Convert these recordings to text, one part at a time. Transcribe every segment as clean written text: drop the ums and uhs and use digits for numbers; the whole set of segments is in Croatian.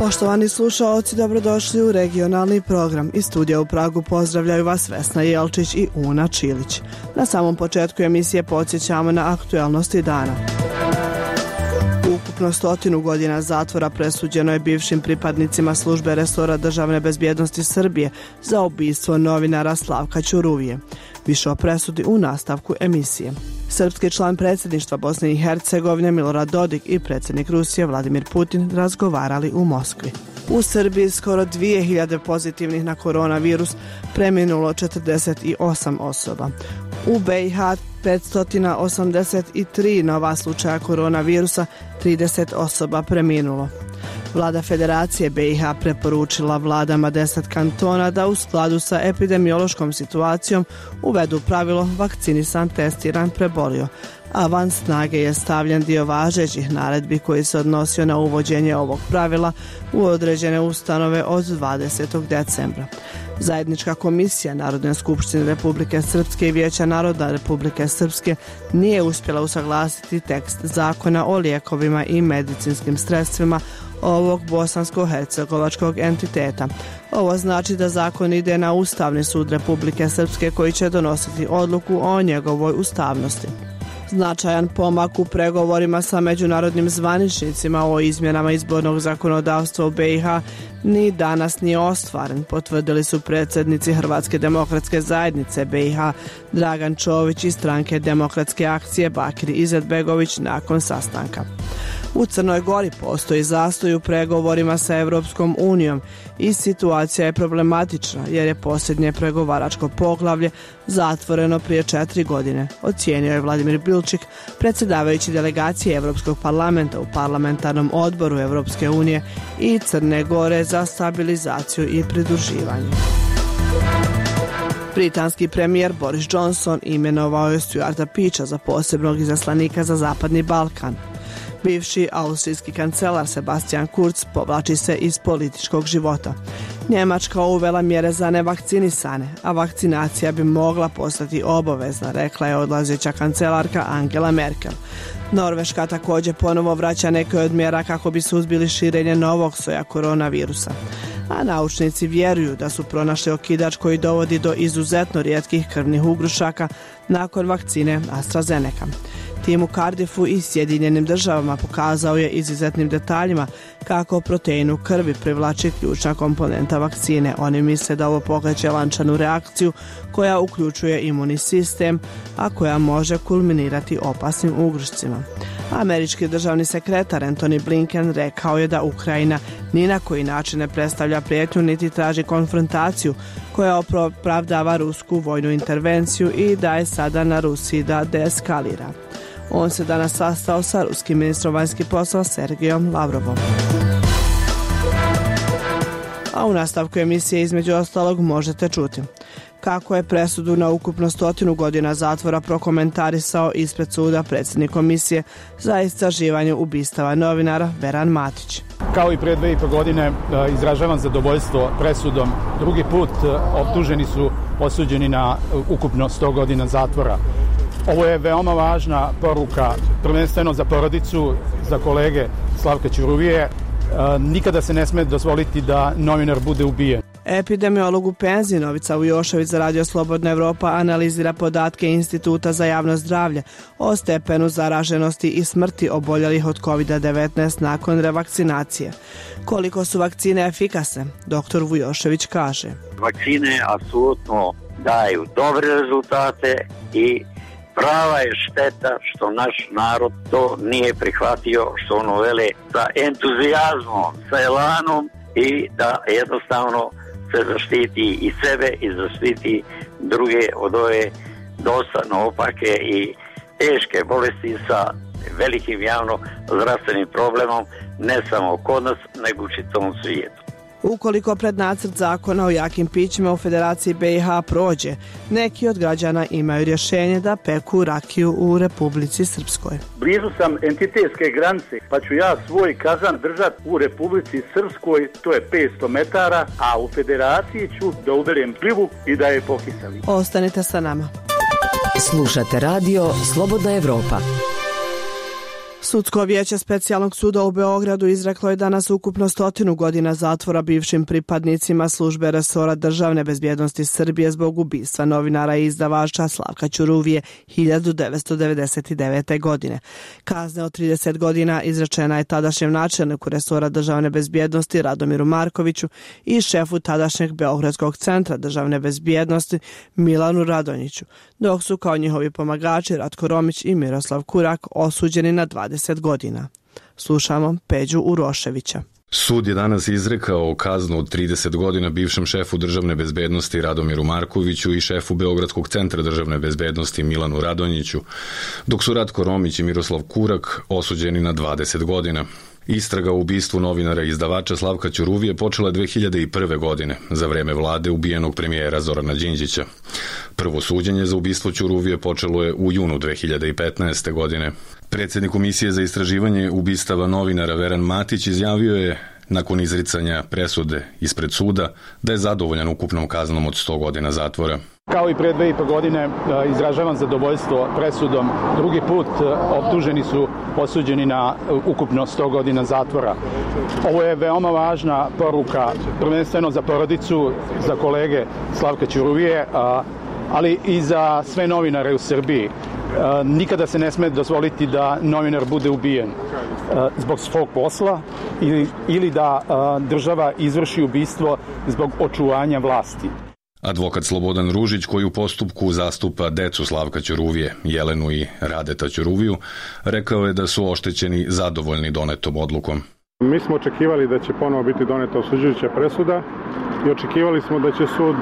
Poštovani slušaoci, dobrodošli u regionalni program. Iz studija u Pragu pozdravljaju vas Vesna Jelčić i Una Čilić. Na samom početku emisije podsjećamo na aktualnosti dana. Ukupno 100 godina zatvora presuđeno je bivšim pripadnicima službe resora državne bezbjednosti Srbije za ubistvo novinara Slavka Ćuruvije. Više o presudi u nastavku emisije. Srpski član predsjedništva Bosne i Hercegovine Milorad Dodik i predsjednik Rusije Vladimir Putin razgovarali u Moskvi. U Srbiji skoro 2000 pozitivnih na koronavirus, preminulo 48 osoba. U BiH 583 nova slučaja koronavirusa, 30 osoba preminulo. Vlada Federacije BiH preporučila vladama 10 kantona da u skladu sa epidemiološkom situacijom uvedu pravilo vakcinisan, testiran, prebolio, a van snage je stavljen dio važećih naredbi koji se odnosio na uvođenje ovog pravila u određene ustanove od 20. decembra. Zajednička komisija Narodne skupštine Republike Srpske i Vijeća naroda Republike Srpske nije uspjela usaglasiti tekst zakona o lijekovima i medicinskim sredstvima ovog bosansko-hercegovačkog entiteta. Ovo znači da zakon ide na Ustavni sud Republike Srpske koji će donositi odluku o njegovoj ustavnosti. Značajan pomak u pregovorima sa međunarodnim zvaničnicima o izmjenama izbornog zakonodavstva u BiH ni danas nije ostvaren, potvrdili su predsjednici Hrvatske demokratske zajednice BiH Dragan Čović i stranke Demokratske akcije Bakir Izetbegović nakon sastanka. U Crnoj Gori postoji zastoj u pregovorima sa Europskom unijom i situacija je problematična jer je posljednje pregovaračko poglavlje zatvoreno prije 4 godine, ocijenio je Vladimir Bilčik, predsjedavajući delegacije Europskog parlamenta u parlamentarnom odboru Europske unije i Crne Gore za stabilizaciju i pridruživanje. Britanski premijer Boris Johnson imenovao je Stuarta Peacha za posebnog izaslanika za Zapadni Balkan. Bivši austrijski kancelar Sebastian Kurz povlači se iz političkog života. Njemačka uvela mjere za nevakcinisane, a vakcinacija bi mogla postati obavezna, rekla je odlazeća kancelarka Angela Merkel. Norveška također ponovo vraća neke od mjera kako bi suzbili širenje novog soja koronavirusa. A naučnici vjeruju da su pronašli okidač koji dovodi do izuzetno rijetkih krvnih ugrušaka nakon vakcine AstraZeneca. Tim u Cardiffu i Sjedinjenim državama pokazao je izuzetnim detaljima kako protein u krvi privlači ključna komponenta vakcine. Oni misle da ovo pokreće lančanu reakciju koja uključuje imunni sistem, a koja može kulminirati opasnim ugrušcima. Američki državni sekretar Antony Blinken rekao je da Ukrajina ni na koji način ne predstavlja prijetnju niti traži konfrontaciju koja opravdava rusku vojnu intervenciju i da je sada na Rusiji da deeskalira. On se danas sastao sa ruskim ministrom vanjskih poslova Sergejom Lavrovom. A u nastavku emisije između ostalog možete čuti kako je presudu na ukupno 100 godina zatvora prokomentarisao ispred suda predsjednik komisije za istraživanje ubistava novinara Veran Matić. Kao i prije 2,5 godine izražavam zadovoljstvo presudom. Drugi put optuženi su osuđeni na ukupno 100 godina zatvora. Ovo je veoma važna poruka, prvenstveno za porodicu, za kolege Slavka Ćuruvije. Nikada se ne sme dozvoliti da novinar bude ubijen. Epidemiolog u penziji Novica Vujošević za Radio Slobodna Evropa analizira podatke Instituta za javno zdravlje o stepenu zaraženosti i smrti oboljelih od COVID-19 nakon revakcinacije. Koliko su vakcine efikasne? Dr. Vujošević kaže. Vakcine apsolutno daju dobre rezultate i prava je šteta što naš narod to nije prihvatio, što ono vele sa entuzijazmom, sa elanom i da jednostavno se zaštiti i sebe i zaštiti druge od ove dosta naopake i teške bolesti sa velikim javno zdravstvenim problemom ne samo kod nas nego u čitavom svijetu. Ukoliko pred nacrt zakona o jakim pićima u Federaciji BiH prođe, neki od građana imaju rješenje da peku rakiju u Republici Srpskoj. Blizu sam entitetske granice, pa ću ja svoj kazan držati u Republici Srpskoj, to je 500 metara, a u Federaciji ću da uberem plivu i da je pokiselim. Ostanite sa nama. Slušate radio Slobodna Evropa. Sudsko vijeće specijalnog suda u Beogradu izreklo je danas ukupno 100 godina zatvora bivšim pripadnicima službe resora državne bezbjednosti Srbije zbog ubistva novinara i izdavača Slavka Ćuruvije 1999. godine. Kazne od 30 godina izrečena je tadašnjem načelniku resora državne bezbjednosti Radomiru Markoviću i šefu tadašnjeg Beogradskog centra državne bezbjednosti Milanu Radonjiću, dok su kao njihovi pomagači Ratko Romić i Miroslav Kurak osuđeni na 20 godina. Slušamo Peđu Uroševića. Sud je danas izrekao kaznu od 30 godina bivšem šefu državne bezbednosti Radomiru Markoviću i šefu Beogradskog centra državne bezbednosti Milanu Radonjiću, dok su Ratko Romić i Miroslav Kurak osuđeni na 20 godina. Istraga o ubistvu novinara i izdavača Slavka Ćuruvije počela 2001. godine, za vreme vlade ubijenog premijera Zorana Đinđića. Prvo suđenje za ubistvo Ćuruvije počelo je u junu 2015. godine. Predsjednik Komisije za istraživanje ubistava novinara Veran Matić izjavio je, nakon izricanja presude ispred suda, da je zadovoljan ukupnom kaznom od 100 godina zatvora. Kao i pre 2,5 godine izražavam zadovoljstvo presudom. Drugi put optuženi su osuđeni na ukupno 100 godina zatvora. Ovo je veoma važna poruka, prvenstveno za porodicu, za kolege Slavka Ćuruvije, ali i za sve novinare u Srbiji. Nikada se ne sme dozvoliti da novinar bude ubijen zbog svog posla ili da država izvrši ubistvo zbog očuvanja vlasti. Advokat Slobodan Ružić, koji u postupku zastupa decu Slavka Ćuruvije, Jelenu i Radeta Ćuruviju, rekao je da su oštećeni zadovoljni donetom odlukom. Mi smo očekivali da će ponovo biti doneta osuđujuća presuda i očekivali smo da će sud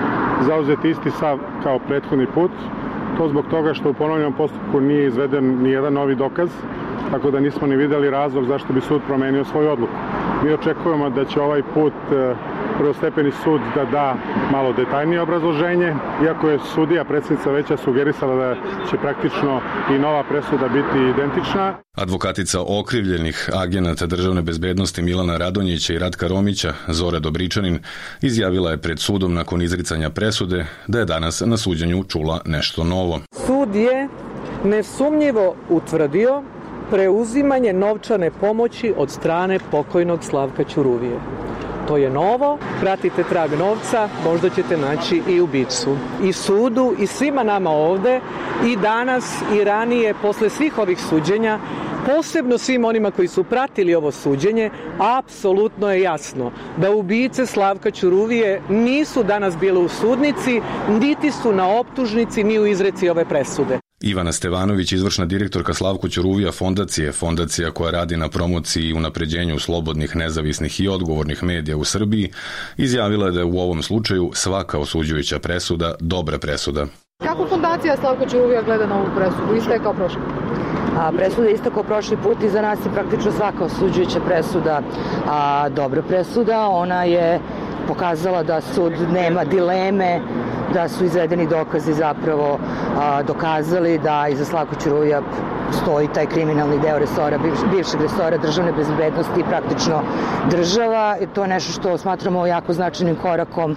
zauzeti isti stav kao prethodni put. To zbog toga što u ponovljenom postupku nije izveden ni jedan novi dokaz, tako da nismo ni videli razlog zašto bi sud promenio svoju odluku. Mi očekujemo da će ovaj put prvostepeni sud da malo detaljnije obrazloženje, iako je sudija, predsjednica veća, sugerisala da će praktično i nova presuda biti identična. Advokatica okrivljenih agenata državne bezbednosti Milana Radonjića i Ratka Romića, Zora Dobričanin, izjavila je pred sudom nakon izricanja presude da je danas na suđenju čula nešto novo. Sud je nesumnjivo utvrdio preuzimanje novčane pomoći od strane pokojnog Slavka Ćuruvije. To je novo, pratite trag novca, možda ćete naći i ubicu. I sudu i svima nama ovde, i danas i ranije, posle svih ovih suđenja, posebno svim onima koji su pratili ovo suđenje, apsolutno je jasno da ubice Slavka Ćuruvije nisu danas bile u sudnici, niti su na optužnici, ni u izreci ove presude. Ivana Stevanović, izvršna direktorka Slavko Ćuruvija fondacija koja radi na promociji i unapređenju slobodnih, nezavisnih i odgovornih medija u Srbiji, izjavila je da je u ovom slučaju svaka osuđujuća presuda dobra presuda. Kako fondacija Slavko Ćuruvija gleda na ovu presudu? Isto je kao prošli put? Presuda je isto kao prošli put i za nas je praktično svaka osuđujuća presuda dobra presuda. Ona je pokazala da sud nema dileme, da su izvedeni dokazi zapravo dokazali da iza Slavka Ćuruvija stoji taj kriminalni deo resora, bivšeg resora državne bezbednosti i praktično država. To je nešto što smatramo jako značajnim korakom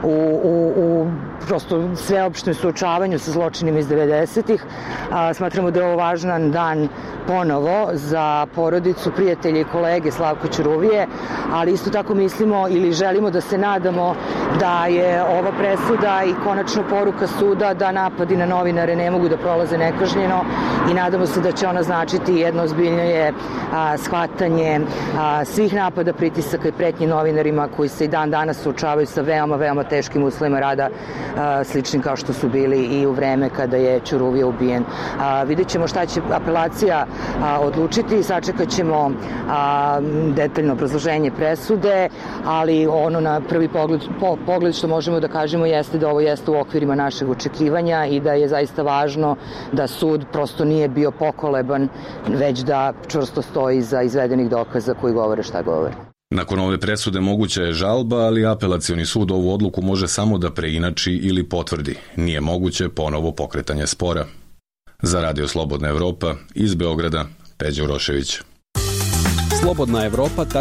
u prosto sveopštem suočavanju sa zločinima iz 90-ih. Smatramo da je ovo važan dan ponovo za porodicu, prijatelje i kolege Slavka Ćuruvije, ali isto tako mislimo ili želimo da se nadamo da je ova presuda i konačno poruka suda da napadi na novinare ne mogu da prolaze nekažnjeno i nadamo se da će ona značiti jedno ozbiljnije shvatanje svih napada, pritisaka i pretnji novinarima koji se i dan danas suočavaju sa veoma teškim uslovima rada, sličnim kao što su bili i u vreme kada je Ćuruvija ubijen. Vidjet ćemo šta će apelacija odlučiti, sačekat ćemo detaljno obrazloženje presude, ali ono na prvi pogled što možemo da kažemo jeste da ovo jeste u okvirima našeg očekivanja i da je zaista važno da sud prosto nije bio pokoleban, već da čvrsto stoji iza izvedenih dokaza koji govore šta govore. Nakon ove presude moguća je žalba, ali apelacioni sud ovu odluku može samo da preinači ili potvrdi. Nije moguće ponovo pokretanje spora. Za Radio Slobodna Evropa, iz Beograda, Peđa Urošević.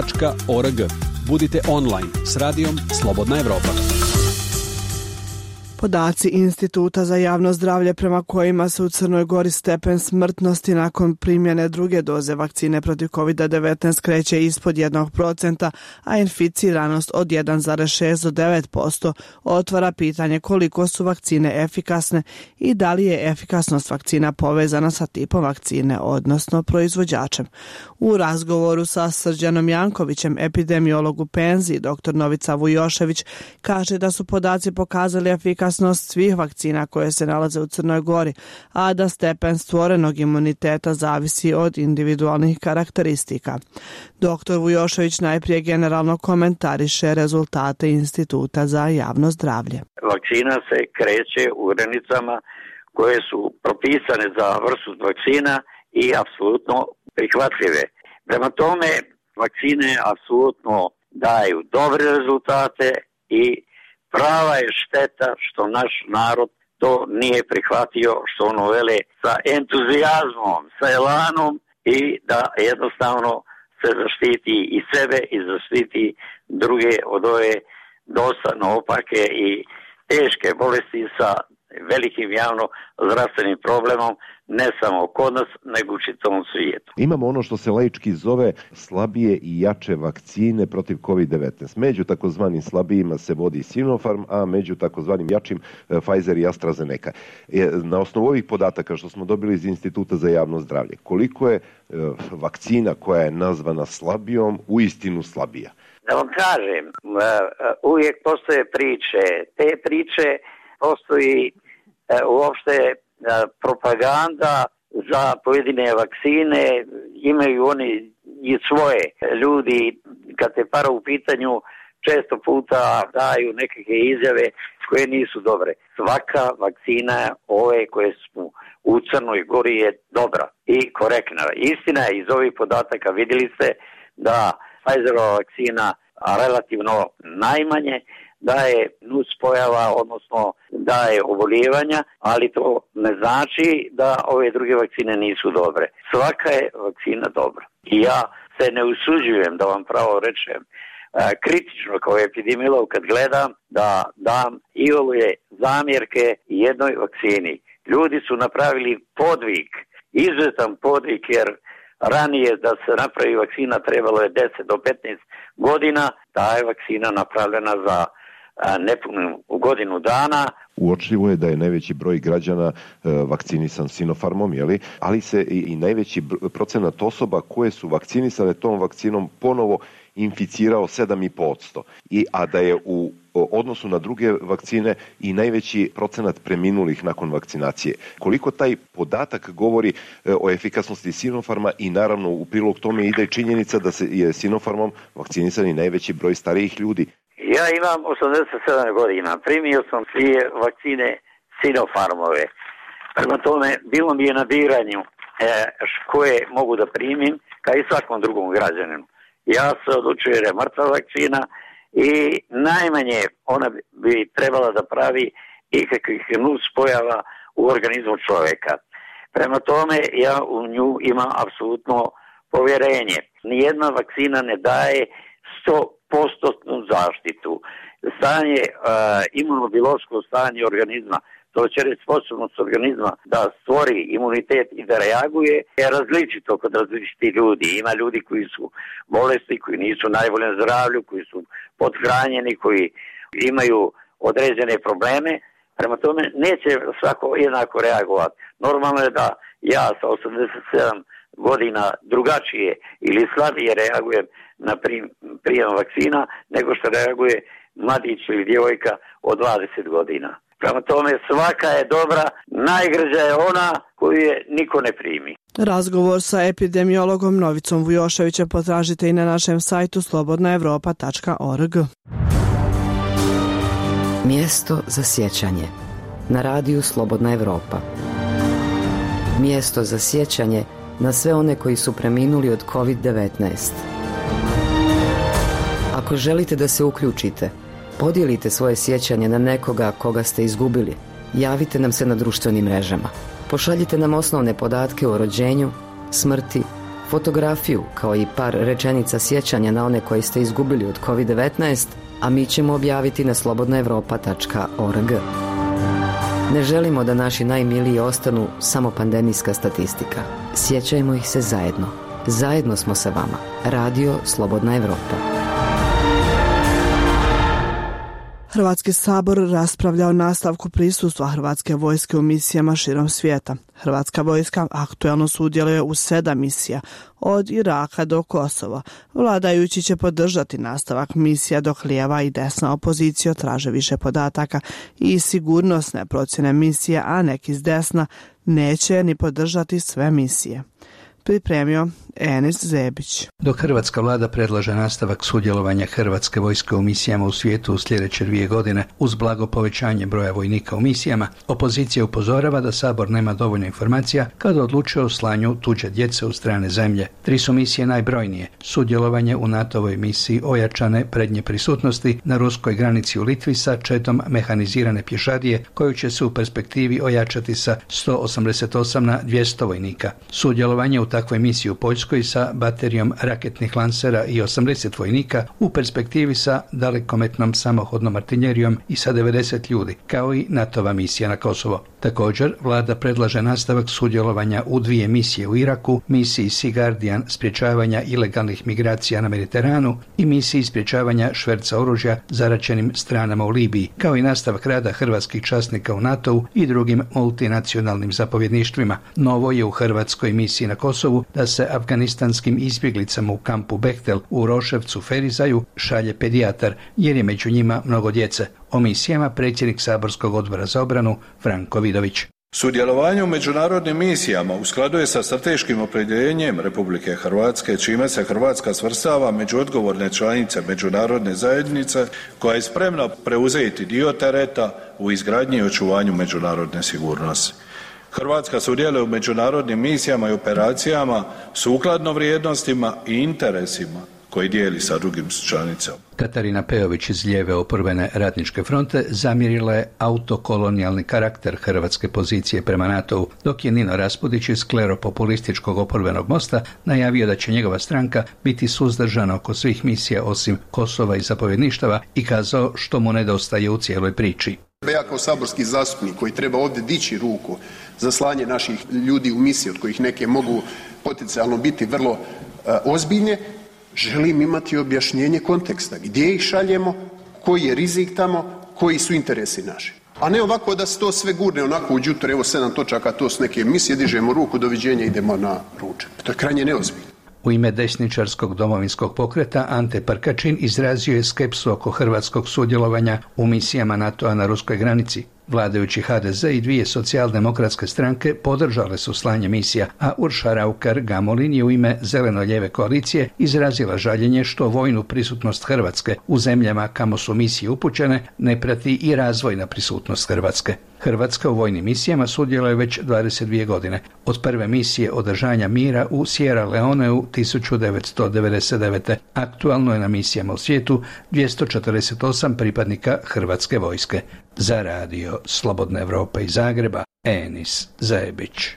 slobodnaevropa.org. Budite online s radijom Slobodna Evropa. Podaci Instituta za javno zdravlje prema kojima se u Crnoj Gori stepen smrtnosti nakon primjene druge doze vakcine protiv COVID-19 kreće ispod 1%, a inficiranost od 1,6 do 9%, otvara pitanje koliko su vakcine efikasne i da li je efikasnost vakcina povezana sa tipom vakcine, odnosno proizvođačem. U razgovoru sa Srđanom Jankovićem, epidemiolog u penziji, dr. Novica Vujošević kaže da su podaci pokazali efikasnost svih vakcina koje se nalaze u Crnoj Gori, a da stepen stvorenog imuniteta zavisi od individualnih karakteristika. Dr. Vujošević najprije generalno komentariše rezultate Instituta za javno zdravlje. Vakcina se kreće u granicama koje su propisane za vrstu vakcina i apsolutno prihvatljive. Prema tome, vakcine apsolutno daju dobre rezultate i prava je šteta što naš narod to nije prihvatio, što ono vele sa entuzijazmom, sa elanom i da jednostavno se zaštiti i sebe i zaštiti druge od ove dosta naopake i teške bolesti sa velikim javno zdravstvenim problemom, ne samo kod nas, nego u čitavom svijetu. Imamo ono što se laički zove slabije i jače vakcine protiv COVID-19. Među takozvanim slabijima se vodi Sinopharm, a među takozvanim jačim Pfizer i AstraZeneca. Na osnovu ovih podataka što smo dobili iz Instituta za javno zdravlje, koliko je vakcina koja je nazvana slabijom uistinu slabija? Da vam kažem, uvijek postoje priče. Te priče postoji uopšte propaganda za pojedine vakcine, imaju oni i svoje ljudi, kad te para u pitanju, često puta daju nekakve izjave koje nisu dobre. Svaka vakcina ove koje su u Crnoj Gori je dobra i korektna. Istina je, iz ovih podataka vidjeli ste da Pfizerova vakcina relativno najmanje daje nuspojava, odnosno daje oboljevanja, ali to ne znači da ove druge vakcine nisu dobre. Svaka je vakcina dobra. I ja se ne usuđujem, da vam pravo rečem, kritično kao epidemiolog kad gledam da dam i ove zamjerke jednoj vakcini. Ljudi su napravili podvig, izuzetan podvig, jer ranije da se napravi vakcina trebalo je 10 do 15 godina, ta je vakcina napravljena za nepunu godinu dana. Uočljivo je da je najveći broj građana vakcinisan Sinopharmom, ali se i najveći procenat osoba koje su vakcinisane tom vakcinom ponovo inficirao 7,5%. A da je u odnosu na druge vakcine i najveći procenat preminulih nakon vakcinacije. Koliko taj podatak govori o efikasnosti Sinopharma i naravno u prilog tome ide i činjenica da se je Sinopharmom vakcinisan i najveći broj starijih ljudi. Ja imam 87 godina, primio sam svije vakcine Sinopharmove. Prema tome, bilo mi je na biranju koje mogu da primim, kao i svakom drugom građaninu. Ja se odlučujem jer je mrtva vakcina i najmanje ona bi trebala da pravi ikakvih nuspojava u organizmu čovjeka. Prema tome, ja u nju imam apsolutno povjerenje. Nijedna vakcina ne daje 100% zaštitu. Stanje, imunobiološko stanje organizma, to će reći sposobnost organizma da stvori imunitet i da reaguje, je različito kod različitih ljudi. Ima ljudi koji su bolesni, koji nisu najboljem zdravlju, koji su pothranjeni, koji imaju određene probleme. Prema tome, neće svako jednako reagovati. Normalno je da ja sa 87 godina drugačije ili slabije reagujem na prijem vakcina nego što reaguje mladić ili djevojka od 20 godina. Prema tome, svaka je dobra, najgrđa je ona koju je niko ne primi. Razgovor sa epidemiologom Novicom Vujoševićem potražite i na našem sajtu slobodnaevropa.org. Mjesto za sjećanje na radiju Slobodna Evropa. Mjesto za sjećanje na sve one koji su preminuli od COVID-19. Ako želite da se uključite, podijelite svoje sjećanje na nekoga koga ste izgubili. Javite nam se na društvenim mrežama. Pošaljite nam osnovne podatke o rođenju, smrti, fotografiju kao i par rečenica sjećanja na one koje ste izgubili od COVID-19, a mi ćemo objaviti na slobodnaevropa.org. Ne želimo da naši najmiliji ostanu samo pandemijska statistika. Sjećajmo ih se zajedno. Zajedno smo sa vama. Radio Slobodna Evropa. Hrvatski sabor raspravlja o nastavku prisustva Hrvatske vojske u misijama širom svijeta. Hrvatska vojska aktuelno sudjeluje u 7 misija, od Iraka do Kosova. Vladajući će podržati nastavak misija dok lijeva i desna opozicija traže više podataka i sigurnosne procjene misije, a neki s desna neće ni podržati sve misije. Pripremio Enis Zebić. Dok hrvatska vlada predlaže nastavak sudjelovanja Hrvatske vojske u misijama u svijetu u sljedeće 2 godine uz blago povećanje broja vojnika u misijama, opozicija upozorava da Sabor nema dovoljno informacija kada odlučuje o slanju tuđe djece u strane zemlje. 3 su misije najbrojnije: sudjelovanje u NATO-voj misiji ojačane prednje prisutnosti na ruskoj granici u Litvi sa četom mehanizirane pješadije koju će se u perspektivi ojačati sa 188 na 200 vojnika. Sudjelovanje u takvoj misiji u Poljskoj sa baterijom raketnih lansera i 80 vojnika, u perspektivi sa dalekometnom samohodnom artiljerijom i sa 90 ljudi, kao i NATO-va misija na Kosovo. Također, vlada predlaže nastavak sudjelovanja u 2 misije u Iraku, misiji Sea Guardian sprječavanja ilegalnih migracija na Mediteranu i misiji sprječavanja šverca oružja zaraćenim stranama u Libiji, kao i nastavak rada hrvatskih časnika u NATO-u i drugim multinacionalnim zapovjedništvima. Novo je u hrvatskoj misiji na Kosovu da se afganistanskim izbjeglicama u kampu Behtel u Roševcu Ferizaju šalje pedijatar, jer je među njima mnogo djece. O misijama predsjednik Saborskog odbora za obranu Franko Vidović. Sudjelovanje u međunarodnim misijama u skladu je sa strateškim opredjeljenjem Republike Hrvatske, čime se Hrvatska svrstava među odgovorne članice međunarodne zajednice koja je spremna preuzeti dio tereta u izgradnji i očuvanju međunarodne sigurnosti. Hrvatska sudjeluje u međunarodnim misijama i operacijama sukladno vrijednostima i interesima koji dijeli sa drugim članicama. Katarina Pejović iz lijeve oporbene Radničke fronte zamjerila je autokolonijalni karakter hrvatske pozicije prema NATO-u, dok je Nino Raspudić iz kleropopulističkog oporbenog Mosta najavio da će njegova stranka biti suzdržana oko svih misija osim Kosova i zapovjedništava i kazao što mu nedostaje u cijeloj priči. Ja kao saborski zastupnik koji treba ovdje dići ruku za slanje naših ljudi u misije, od kojih neke mogu potencijalno biti vrlo ozbiljne, želim imati objašnjenje konteksta. Gdje ih šaljemo, koji je rizik tamo, koji su interesi naši. A ne ovako da se to sve gurne onako u đuture, evo 7 točaka, to su neke misije, dižemo ruku, doviđenja, idemo na ručak. To je krajnje neozbiljno. U ime desničarskog domovinskog pokreta Ante Prkačin izrazio je skepsu oko hrvatskog sudjelovanja u misijama NATO-a na ruskoj granici. Vladajući HDZ i 2 socijaldemokratske stranke podržale su slanje misija, a Urša Raukar-Gamulin je u ime Zeleno-lijeve koalicije izrazila žaljenje što vojnu prisutnost Hrvatske u zemljama kamo su misije upućene ne prati i razvojna prisutnost Hrvatske. Hrvatska u vojnim misijama sudjeluje već 22 godine. Od prve misije održanja mira u Sierra Leoneu 1999. Aktualno je na misijama u svijetu 248 pripadnika Hrvatske vojske. Za radio Slobodna Evropa iz Zagreba, Enis Zebić.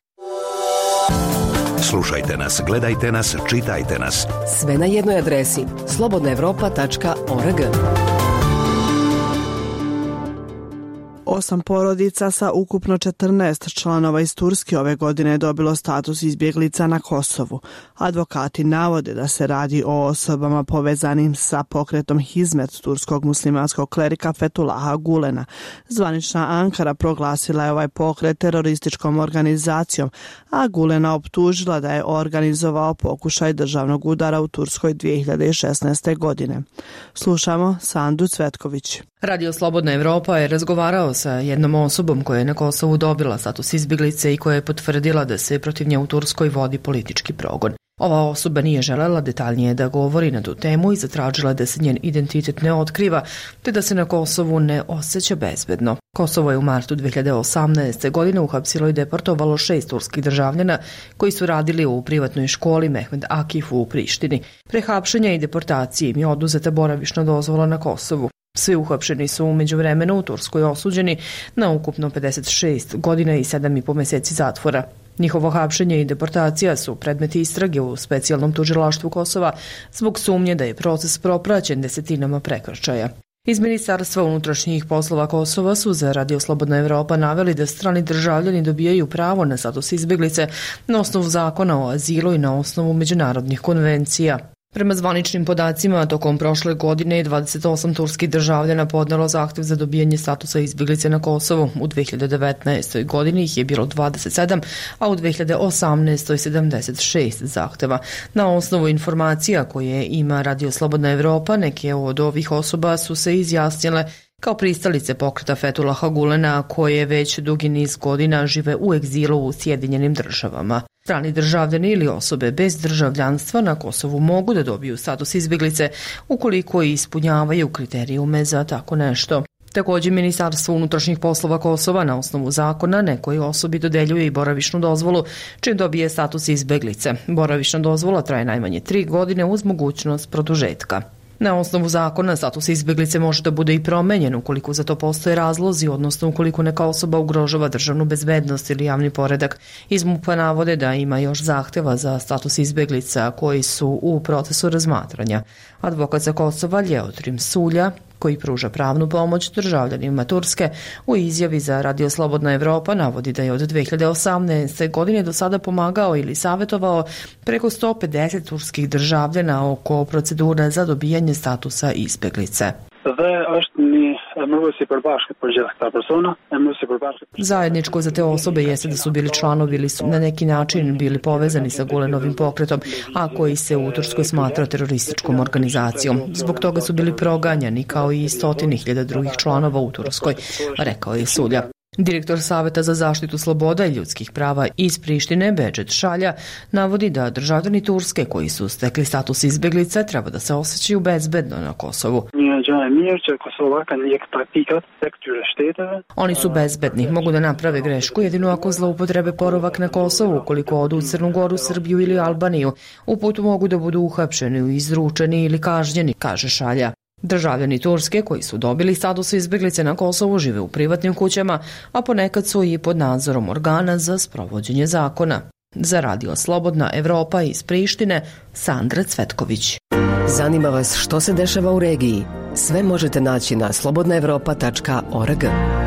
Slušajte nas, gledajte nas, čitajte nas. Sve na jednoj adresi slobodnaevropa.org. 8 porodica sa ukupno 14 članova iz Turske ove godine je dobilo status izbjeglica na Kosovu. Advokati navode da se radi o osobama povezanim sa pokretom Hizmet turskog muslimanskog klerika Fethullaha Gulena. Zvanična Ankara proglasila je ovaj pokret terorističkom organizacijom, a Gulena optužila da je organizovao pokušaj državnog udara u Turskoj 2016. godine. Slušamo Sandu Cvetković. Radio Slobodna Evropa je razgovarao sa jednom osobom koja je na Kosovu dobila status izbjeglice i koja je potvrdila da se protiv nje u Turskoj vodi politički progon. Ova osoba nije želela detaljnije da govori na tu temu i zatražila da se njen identitet ne otkriva, te da se na Kosovu ne osjeća bezbedno. Kosovo je u martu 2018. godine uhapsilo i deportovalo 6 turskih državljana koji su radili u privatnoj školi Mehmed Akif u Prištini. Pre hapšenja i deportacije im je oduzeta boravišna dozvola na Kosovu. Svi uhapšeni su u međuvremenu u Turskoj osuđeni na ukupno 56 godina i 7,5 mjeseci zatvora. Njihovo hapšenje i deportacija su predmeti istrage u specijalnom tužilaštvu Kosova zbog sumnje da je proces propraćen desetinama prekršaja. Iz Ministarstva unutrašnjih poslova Kosova su za Radio Slobodna Evropa naveli da strani državljani dobijaju pravo na status izbjeglice na osnovu zakona o azilu i na osnovu međunarodnih konvencija. Prema zvaničnim podacima, tokom prošle godine 28 turskih državljana podnelo zahtev za dobijanje statusa izbjeglice na Kosovu. U 2019. godini ih je bilo 27, a u 2018. 76 zahteva. Na osnovu informacija koje ima Radio Slobodna Evropa, neke od ovih osoba su se izjasnile kao pristalice pokreta Fethullaha Gulena, koje već dugi niz godina žive u egzilu u Sjedinjenim državama. Strani državljani ili osobe bez državljanstva na Kosovu mogu da dobiju status izbjeglice ukoliko ispunjavaju kriterijume za tako nešto. Također, Ministarstvo unutrašnjih poslova Kosova na osnovu zakona nekoj osobi dodeljuje i boravišnu dozvolu, čim dobije status izbjeglice. Boravišna dozvola traje najmanje 3 godine uz mogućnost produžetka. Na osnovu zakona status izbjeglice može da bude i promenjen ukoliko za to postoje razlozi, odnosno ukoliko neka osoba ugrožava državnu bezbednost ili javni poredak. Iz MUP-a navode da ima još zahteva za status izbjeglica koji su u procesu razmatranja. Advokat za Kosova Ljeotrim Sulja, koji pruža pravnu pomoć državljanima Turske, u izjavi za Radio Slobodna Evropa navodi da je od 2018. godine do sada pomagao ili savjetovao preko 150 turskih državljana oko procedure za dobijanje statusa izbjeglice. Zajedničko za te osobe jeste da su bili članovi ili su na neki način bili povezani sa Gulenovim pokretom, a koji se u Turskoj smatra terorističkom organizacijom. Zbog toga su bili proganjani kao i 100.000 drugih članova u Turskoj, rekao je Sulja. Direktor Saveta za zaštitu sloboda i ljudskih prava iz Prištine, Bedžet Šalja, navodi da državljani Turske koji su stekli status izbjeglice treba da se osjećaju bezbedno na Kosovu. Oni su bezbedni, mogu da naprave grešku jedino ako zloupotrebe boravak na Kosovu, ukoliko odu u Crnu Goru, Srbiju ili Albaniju. U putu mogu da budu uhapšeni, izručeni ili kažnjeni, kaže Šalja. Državljani Turske koji su dobili status izbjeglice na Kosovu žive u privatnim kućama, a ponekad su i pod nadzorom organa za sprovođenje zakona. Za Radio Slobodna Evropa iz Prištine, Sandra Cvetković. Zanima vas što se dešava u regiji? Sve možete naći na slobodnaevropa.org.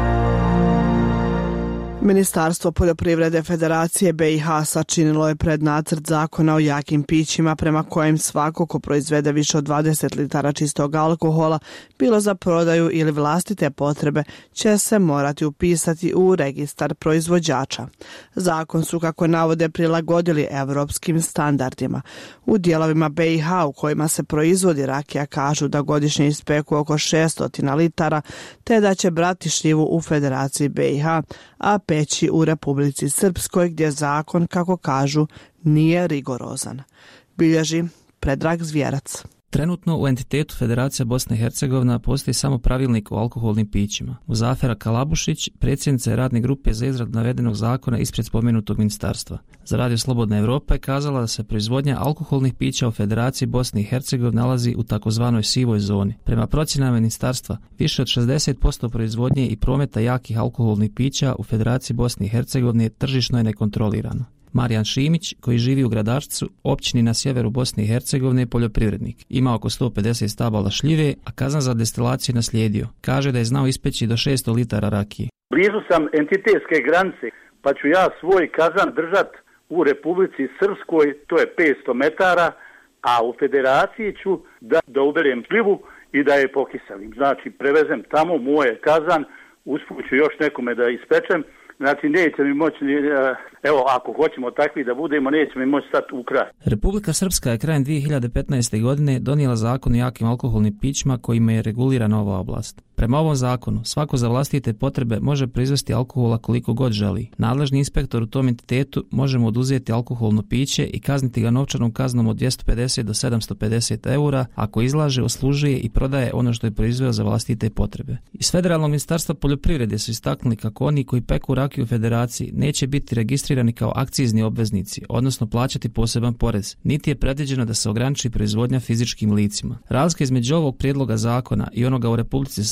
Ministarstvo poljoprivrede Federacije BiH sačinilo je prednacrt zakona o jakim pićima prema kojem svako ko proizvede više od 20 litara čistog alkohola, bilo za prodaju ili vlastite potrebe, će se morati upisati u registar proizvođača. Zakon su, kako navode, prilagodili evropskim standardima. U dijelovima BiH u kojima se proizvodi rakija kažu da godišnje ispeku oko 600 litara, te da će brati šljivu u Federaciji BiH, a peći u Republici Srpskoj, gdje zakon, kako kažu, nije rigorozan. Bilježi Predrag Zvjerac. Trenutno u entitetu Federacija Bosna i Hercegovina postoji samo pravilnik o alkoholnim pićima. Muzafera Kalabušić, predsjednica je radne grupe za izradu navedenog zakona ispred spomenutog ministarstva. Za Radio Slobodna Evropa je kazala da se proizvodnja alkoholnih pića u Federaciji Bosne i Hercegovine nalazi u takozvanoj sivoj zoni. Prema procjenama ministarstva, više od 60% proizvodnje i prometa jakih alkoholnih pića u Federaciji Bosne i Hercegovine tržišno je nekontrolirano. Marijan Šimić, koji živi u Gradačcu, općini na sjeveru Bosne i Hercegovine, je poljoprivrednik. Ima oko 150 stabala šljive, a kazan za destilaciju naslijedio. Kaže da je znao ispeći do 600 litara rakije. Blizu sam entitetske granice, pa ću ja svoj kazan držat u Republici Srpskoj, to je 500 metara, a u Federaciji ću da uberem šljivu i da je pokiselim. Znači, prevezem tamo moje kazan, usput ću još nekome da ispečem. Znači, neće mi moći, evo, ako hoćemo takvi da budemo, neće mi moći stati u kraj. Republika Srpska je krajem 2015. godine donijela zakon o jakim alkoholnim pićima kojima je regulirana ova oblast. Prema ovom zakonu, svako za vlastite potrebe može proizvesti alkohola koliko god želi. Nadležni inspektor u tom entitetu može mu oduzeti alkoholno piće i kazniti ga novčanom kaznom od 250 do 750 eura ako izlaže, oslužuje i prodaje ono što je proizveo za vlastite potrebe. Iz Federalnog ministarstva poljoprivrede su istaknuli kako oni koji peku rakiju u Federaciji neće biti registrirani kao akcizni obveznici, odnosno plaćati poseban porez, niti je predviđeno da se ograniči proizvodnja fizičkim licima. Razlika između ovog prijedloga zakona i onoga u Republici Srpskoj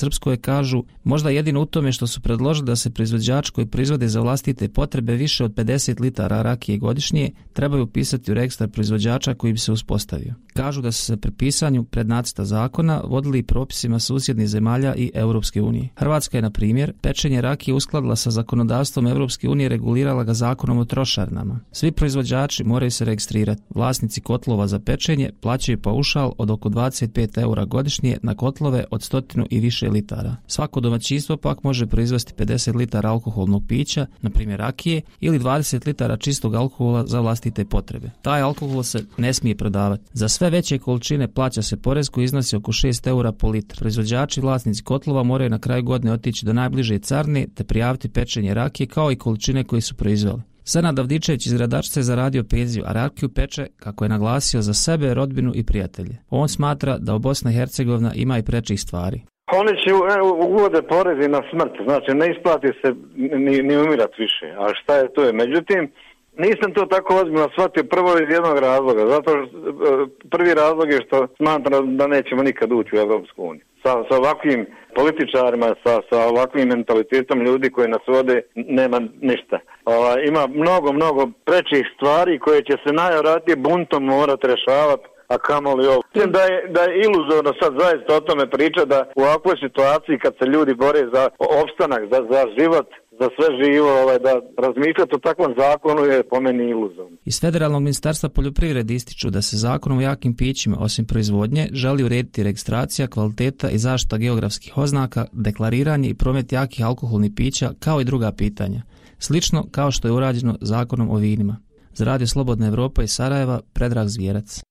Srpskoj kažu možda jedino u tome što su predložili da se proizvođači koji proizvode za vlastite potrebe više od 50 litara rakije godišnje trebaju upisati u registar proizvođača koji bi se uspostavio. Kažu da su se pri pisanju prednacrta zakona vodili propisima susjednih zemalja i Europske unije. Hrvatska je, na primjer, pečenje rakije uskladila sa zakonodavstvom Europske unije, regulirala ga zakonom o trošarinama. Svi proizvođači moraju se registrirati. Vlasnici kotlova za pečenje plaćaju paušal od oko 25 eura godišnje na kotlove od 100 i više litara. Svako domaćinstvo pak može proizvesti 50 litara alkoholnog pića, na primjer rakije, ili 20 litara čistog alkohola za vlastite potrebe. Taj alkohol se ne smije prodavati. Za sve veće količine plaća se porez koji iznosi oko 6 eura po litru. Proizvođači i vlasnici kotlova moraju na kraju godine otići do najbliže carine te prijaviti pečenje rakije kao i količine koje su proizveli. Senad Avdičević iz Gradačca je zaradio penziju, a rakiju peče, kako je naglasio, za sebe, rodbinu i prijatelje. On smatra da u Bosna i Hercegovina ima i prečih stvari. Oni će uvode porezi na smrt, znači ne isplati se ni umirat više, a šta je to je. Međutim, nisam to tako ozbiljno shvatio prvo iz jednog razloga, zato što prvi razlog je što smatram da nećemo nikad ući u Europsku uniju. Sa ovakvim političarima, sa ovakvim mentalitetom ljudi koji nas vode, nema ništa. Ima mnogo prečih stvari koje će se najvjerojatnije buntom morati rješavati, a kamoli ovo. Mislim da je iluzorno sad zaista o tome priča da u ovakvoj situaciji kad se ljudi bore za opstanak, za život, za sve živo, da razmišljati o takvom zakonu je po meni iluzorno. Iz Federalnog ministarstva poljoprivrede ističu da se zakonom o jakim pićima, osim proizvodnje, želi urediti registracija, kvaliteta i zaštita geografskih oznaka, deklariranje i promet jakih alkoholnih pića, kao i druga pitanja. Slično kao što je urađeno zakonom o vinima. Za Radio Slobodna Evropa iz Sarajeva, Predrag Zvijerac.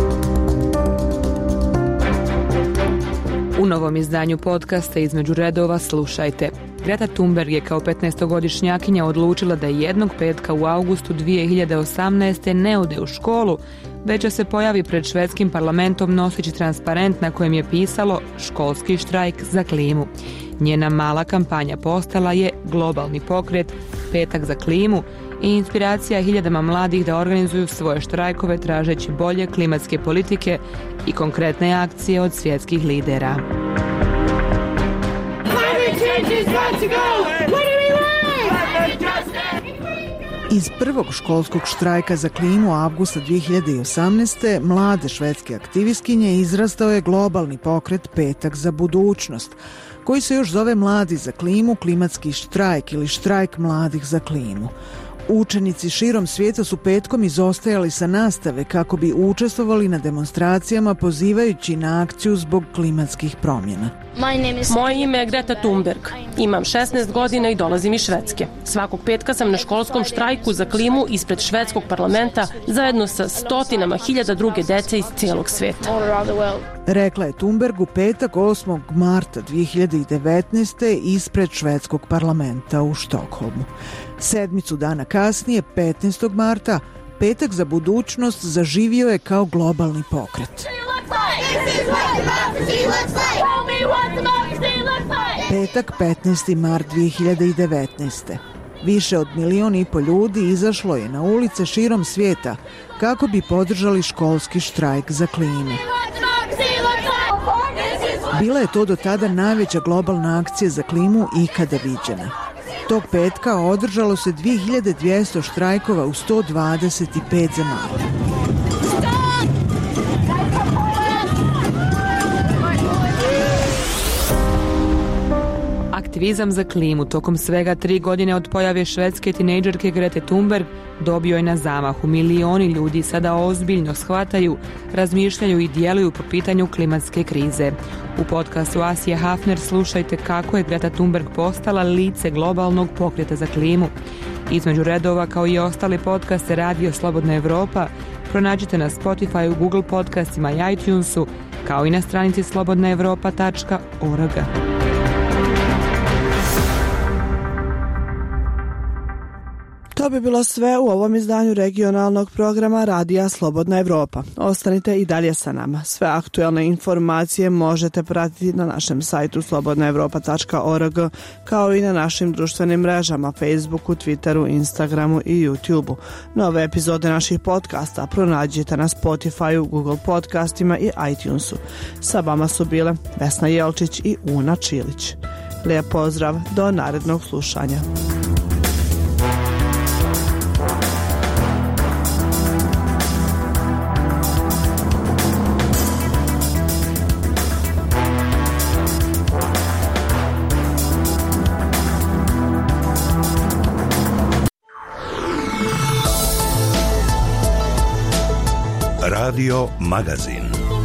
U novom izdanju podcasta Između redova slušajte. Greta Thunberg je kao 15-godišnjakinja odlučila da jednog petka u augustu 2018. ne ode u školu, već da se pojavi pred švedskim parlamentom noseći transparent na kojem je pisalo školski štrajk za klimu. Njena mala kampanja postala je globalni pokret Petak za klimu i inspiracija hiljadama mladih da organizuju svoje štrajkove tražeći bolje klimatske politike i konkretne akcije od svjetskih lidera. Iz prvog školskog štrajka za klimu avgusta 2018. mlade švedske aktivistkinje izrastao je globalni pokret Petak za budućnost, koji se još zove Mladi za klimu, klimatski štrajk ili štrajk mladih za klimu. Učenici širom svijeta su petkom izostajali sa nastave kako bi učestvovali na demonstracijama pozivajući na akciju zbog klimatskih promjena. Moje ime je Greta Thunberg. Imam 16 godina i dolazim iz Švedske. Svakog petka sam na školskom štrajku za klimu ispred švedskog parlamenta zajedno sa stotinama hiljada druge dece iz cijelog svijeta. Rekla je Thunberg u petak 8. marta 2019. ispred švedskog parlamenta u Štokholmu. Sedmicu dana kasnije, 15. marta, Petak za budućnost zaživio je kao globalni pokret. Petak, 15. mart 2019. Više od 1,5 milijuna ljudi izašlo je na ulice širom svijeta kako bi podržali školski štrajk za klimu. Bila je to do tada najveća globalna akcija za klimu ikada viđena. Tog petka održalo se 2200 štrajkova u 125 zemalja. Aktivizam za klimu tokom svega 3 godine od pojave švedske tinejdžerke Grete Thunberg dobio je na zamahu. Milioni ljudi sada ozbiljno shvataju, razmišljaju i djeluju po pitanju klimatske krize. U podcastu Asije Hafner slušajte kako je Greta Thunberg postala lice globalnog pokreta za klimu. Između redova, kao i ostali podcaste Radio Slobodna Evropa, pronađite na Spotify, Google podcastima i iTunesu, kao i na stranici slobodnaevropa.org. To bi bilo sve u ovom izdanju regionalnog programa Radija Slobodna Evropa. Ostanite i dalje sa nama. Sve aktuelne informacije možete pratiti na našem sajtu slobodnaevropa.org, kao i na našim društvenim mrežama Facebooku, Twitteru, Instagramu i YouTubeu. Nove epizode naših podcasta pronađite na Spotifyu, Google podcastima i iTunesu. Sa vama su bile Vesna Jelčić i Una Čilić. Lijep pozdrav, do narednog slušanja. Radio Magazin.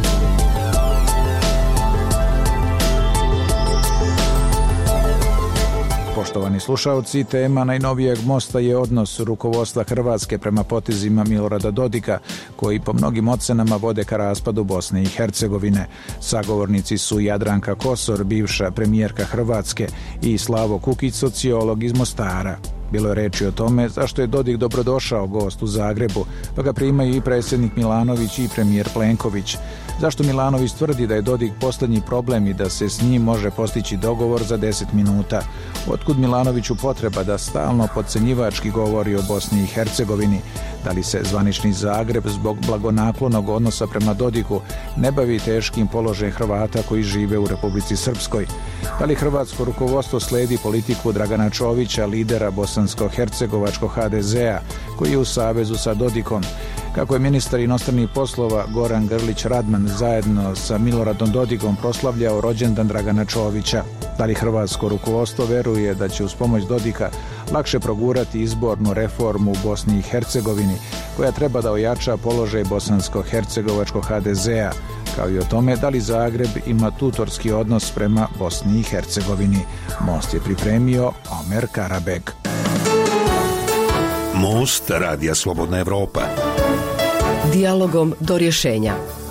Poštovani slušalci, tema najnovijeg mosta je odnos rukovodstva Hrvatske prema potezima Milorada Dodika, koji po mnogim ocenama vode ka raspadu Bosne i Hercegovine. Sagovornici su Jadranka Kosor, bivša premijerka Hrvatske, i Slavo Kukić, sociolog iz Mostara. Bilo je reči o tome zašto je Dodik dobrodošao gost u Zagrebu, pa ga primaju i predsjednik Milanović i premijer Plenković. Zašto Milanović tvrdi da je Dodik posljednji problem i da se s njim može postići dogovor za 10 minuta? Otkud Milanoviću potreba da stalno podcenjivački govori o Bosni i Hercegovini? Da li se zvanični Zagreb zbog blagonaklonog odnosa prema Dodiku ne bavi teškim položajem Hrvata koji žive u Republici Srpskoj? Da li hrvatsko rukovodstvo slijedi politiku Dragana Čovića, lidera bosansko-hercegovačkog HDZ-a, koji je u savezu sa Dodikom? Kako je ministar inostranih poslova Goran Grlić Radman zajedno sa Miloradom Dodikom proslavljao rođendan Dragana Čovića? Da li hrvatsko rukovodstvo veruje da će uz pomoć Dodika lakše progurati izbornu reformu u Bosni i Hercegovini, koja treba da ojača položaj bosansko-hercegovačkog HDZ-a, kao i o tome da li Zagreb ima tutorski odnos prema Bosni i Hercegovini? Most je pripremio Omer Karabek. Most Radija Slobodna Evropa. Dijalogom do rješenja.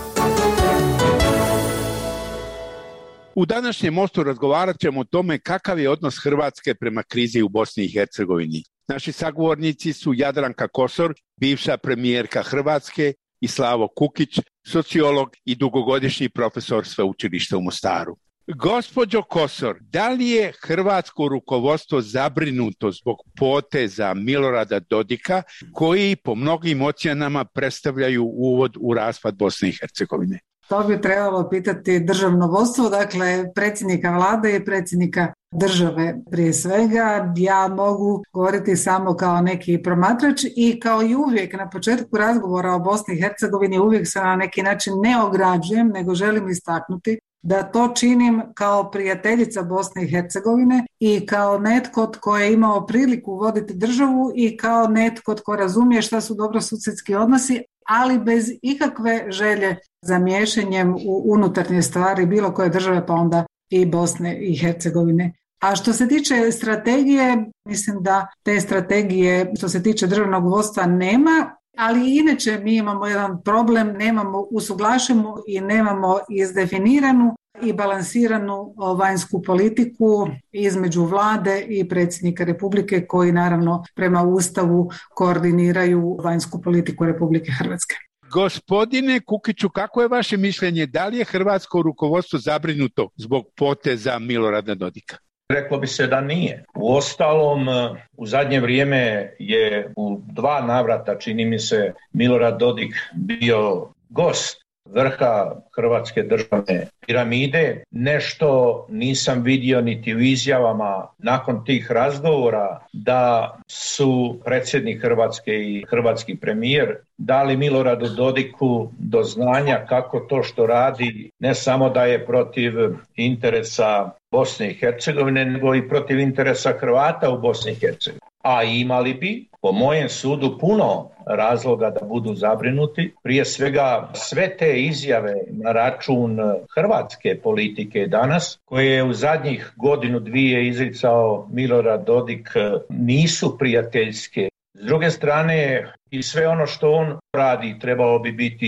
U današnjem mostu razgovarat ćemo o tome kakav je odnos Hrvatske prema krizi u Bosni i Hercegovini. Naši sagovornici su Jadranka Kosor, bivša premijerka Hrvatske, i Slavo Kukić, sociolog i dugogodišnji profesor sveučilišta u Mostaru. Gospođo Kosor, da li je hrvatsko rukovodstvo zabrinuto zbog poteza Milorada Dodika, koji po mnogim ocjenama predstavljaju uvod u raspad Bosne i Hercegovine? To bi trebalo pitati državno vodstvo, dakle predsjednika vlade i predsjednika države prije svega. Ja mogu govoriti samo kao neki promatrač i kao i uvijek na početku razgovora o Bosni i Hercegovini uvijek se na neki način ne ograđujem, nego želim istaknuti da to činim kao prijateljica Bosne i Hercegovine i kao netko tko je imao priliku voditi državu i kao netko tko razumije šta su dobrosusjedski odnosi, ali bez ikakve želje za miješanjem u unutarnje stvari bilo koje države, pa onda i Bosne i Hercegovine. A što se tiče strategije, mislim da te strategije što se tiče državnog vodstva nema, ali inače mi imamo jedan problem, nemamo usuglašenu i nemamo izdefiniranu i balansiranu vanjsku politiku između vlade i predsjednika Republike, koji naravno prema Ustavu koordiniraju vanjsku politiku Republike Hrvatske. Gospodine Kukiću, kako je vaše mišljenje, da li je hrvatsko rukovodstvo zabrinuto zbog poteza Milorada Dodika? Reklo bi se da nije. Uostalom, u zadnje vrijeme je u 2 navrata, čini mi se, Milorad Dodik bio gost vrha hrvatske državne piramide. Nešto nisam vidio niti u izjavama nakon tih razgovora da su predsjednik Hrvatske i hrvatski premijer dali Miloradu Dodiku do znanja kako to što radi ne samo da je protiv interesa Bosne i Hercegovine, nego i protiv interesa Hrvata u Bosni i Hercegovini. A imali bi, po mojem sudu, puno razloga da budu zabrinuti. Prije svega sve te izjave na račun hrvatske politike danas, koje je u zadnjih 1-2 izricao Milorad Dodik, nisu prijateljske. S druge strane, i sve ono što on radi trebalo bi biti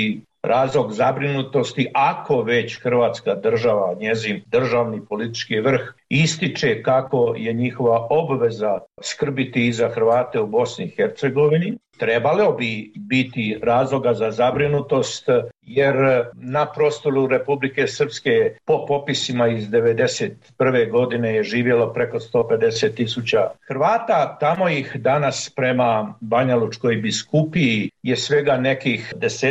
razlog zabrinutosti ako već Hrvatska država, njezin državni politički vrh ističe kako je njihova obveza skrbiti i za Hrvate u Bosni i Hercegovini. Trebalo bi biti razloga za zabrinutost jer na prostoru Republike Srpske po popisima iz 1991. godine je živjelo preko 150.000 Hrvata. Tamo ih danas prema Banjalučkoj biskupiji je svega nekih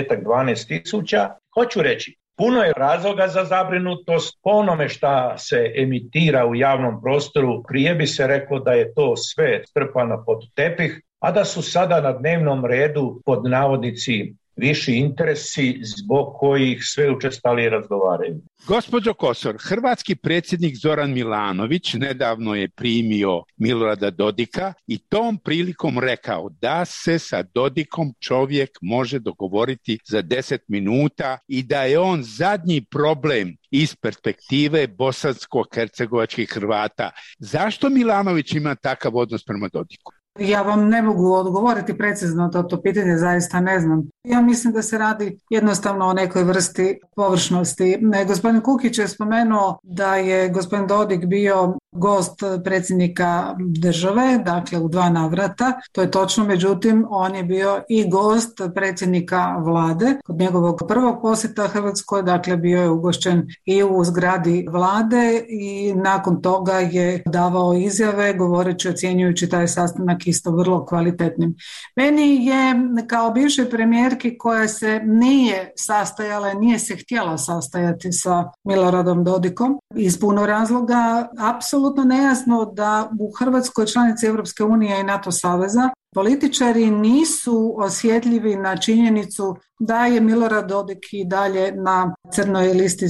10-12.000. Hoću reći, puno je razloga za zabrinutost. Po onome šta se emitira u javnom prostoru, prije bi se reklo da je to sve strpano pod tepih, a da su sada na dnevnom redu pod navodnici viši interesi zbog kojih sve učestalije razgovaraju. Gospođo Kosor, hrvatski predsjednik Zoran Milanović nedavno je primio Milorada Dodika i tom prilikom rekao da se sa Dodikom čovjek može dogovoriti za 10 minuta i da je on zadnji problem iz perspektive bosansko-hercegovačkih Hrvata. Zašto Milanović ima takav odnos prema Dodiku? Ja vam ne mogu odgovoriti precizno to pitanje, zaista ne znam. Ja mislim da se radi jednostavno o nekoj vrsti površnosti. Gospodin Kukić je spomenuo da je gospodin Dodik bio gost predsjednika države, dakle u 2 navrata. To je točno, međutim on je bio i gost predsjednika vlade kod njegovog prvog posjeta Hrvatskoj, dakle bio je ugošćen i u zgradi vlade i nakon toga je davao izjave govoreći, ocjenjujući taj sastanak isto vrlo kvalitetnim. Meni je kao bivšoj premijerki koja se nije sastajala, nije se htjela sastajati sa Miloradom Dodikom iz puno razloga, apsolutno nejasno da u Hrvatskoj, članici Europske unije i NATO saveza, političari nisu osjetljivi na činjenicu da je Milorad Dodik i dalje na crnoj listi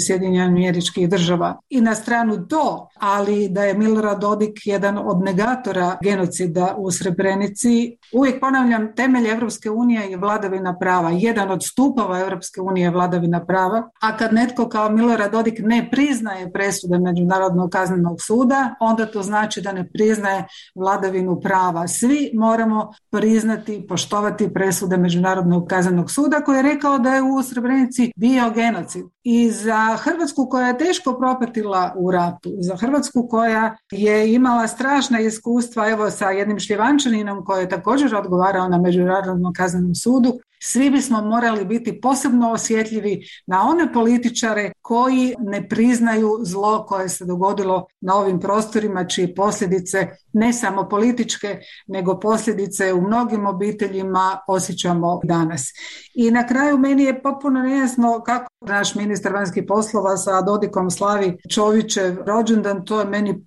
SAD-a. I na stranu to, ali da je Milorad Dodik jedan od negatora genocida u Srebrenici. Uvijek ponavljam, temelj Europske unije je vladavina prava. Jedan od stupova Europske unije je vladavina prava. A kad netko kao Milorad Dodik ne priznaje presude Međunarodnog kaznenog suda, onda to znači da ne priznaje vladavinu prava. Svi moramo priznati i poštovati presude Međunarodnog kaznenog suda koji je rekao da je u Srebrenici bio genocid. I za Hrvatsku koja je teško propatila u ratu, za Hrvatsku koja je imala strašna iskustva evo sa jednim Šljivančaninom koji je također odgovarao na Međunarodnom kaznenom sudu, svi bismo morali biti posebno osjetljivi na one političare koji ne priznaju zlo koje se dogodilo na ovim prostorima, čije posljedice ne samo političke, nego posljedice u mnogim obiteljima osjećamo danas. I na kraju meni je potpuno nejasno kako naš ministar vanjskih poslova sa Dodikom slavi Čovićev rođendan, to je meni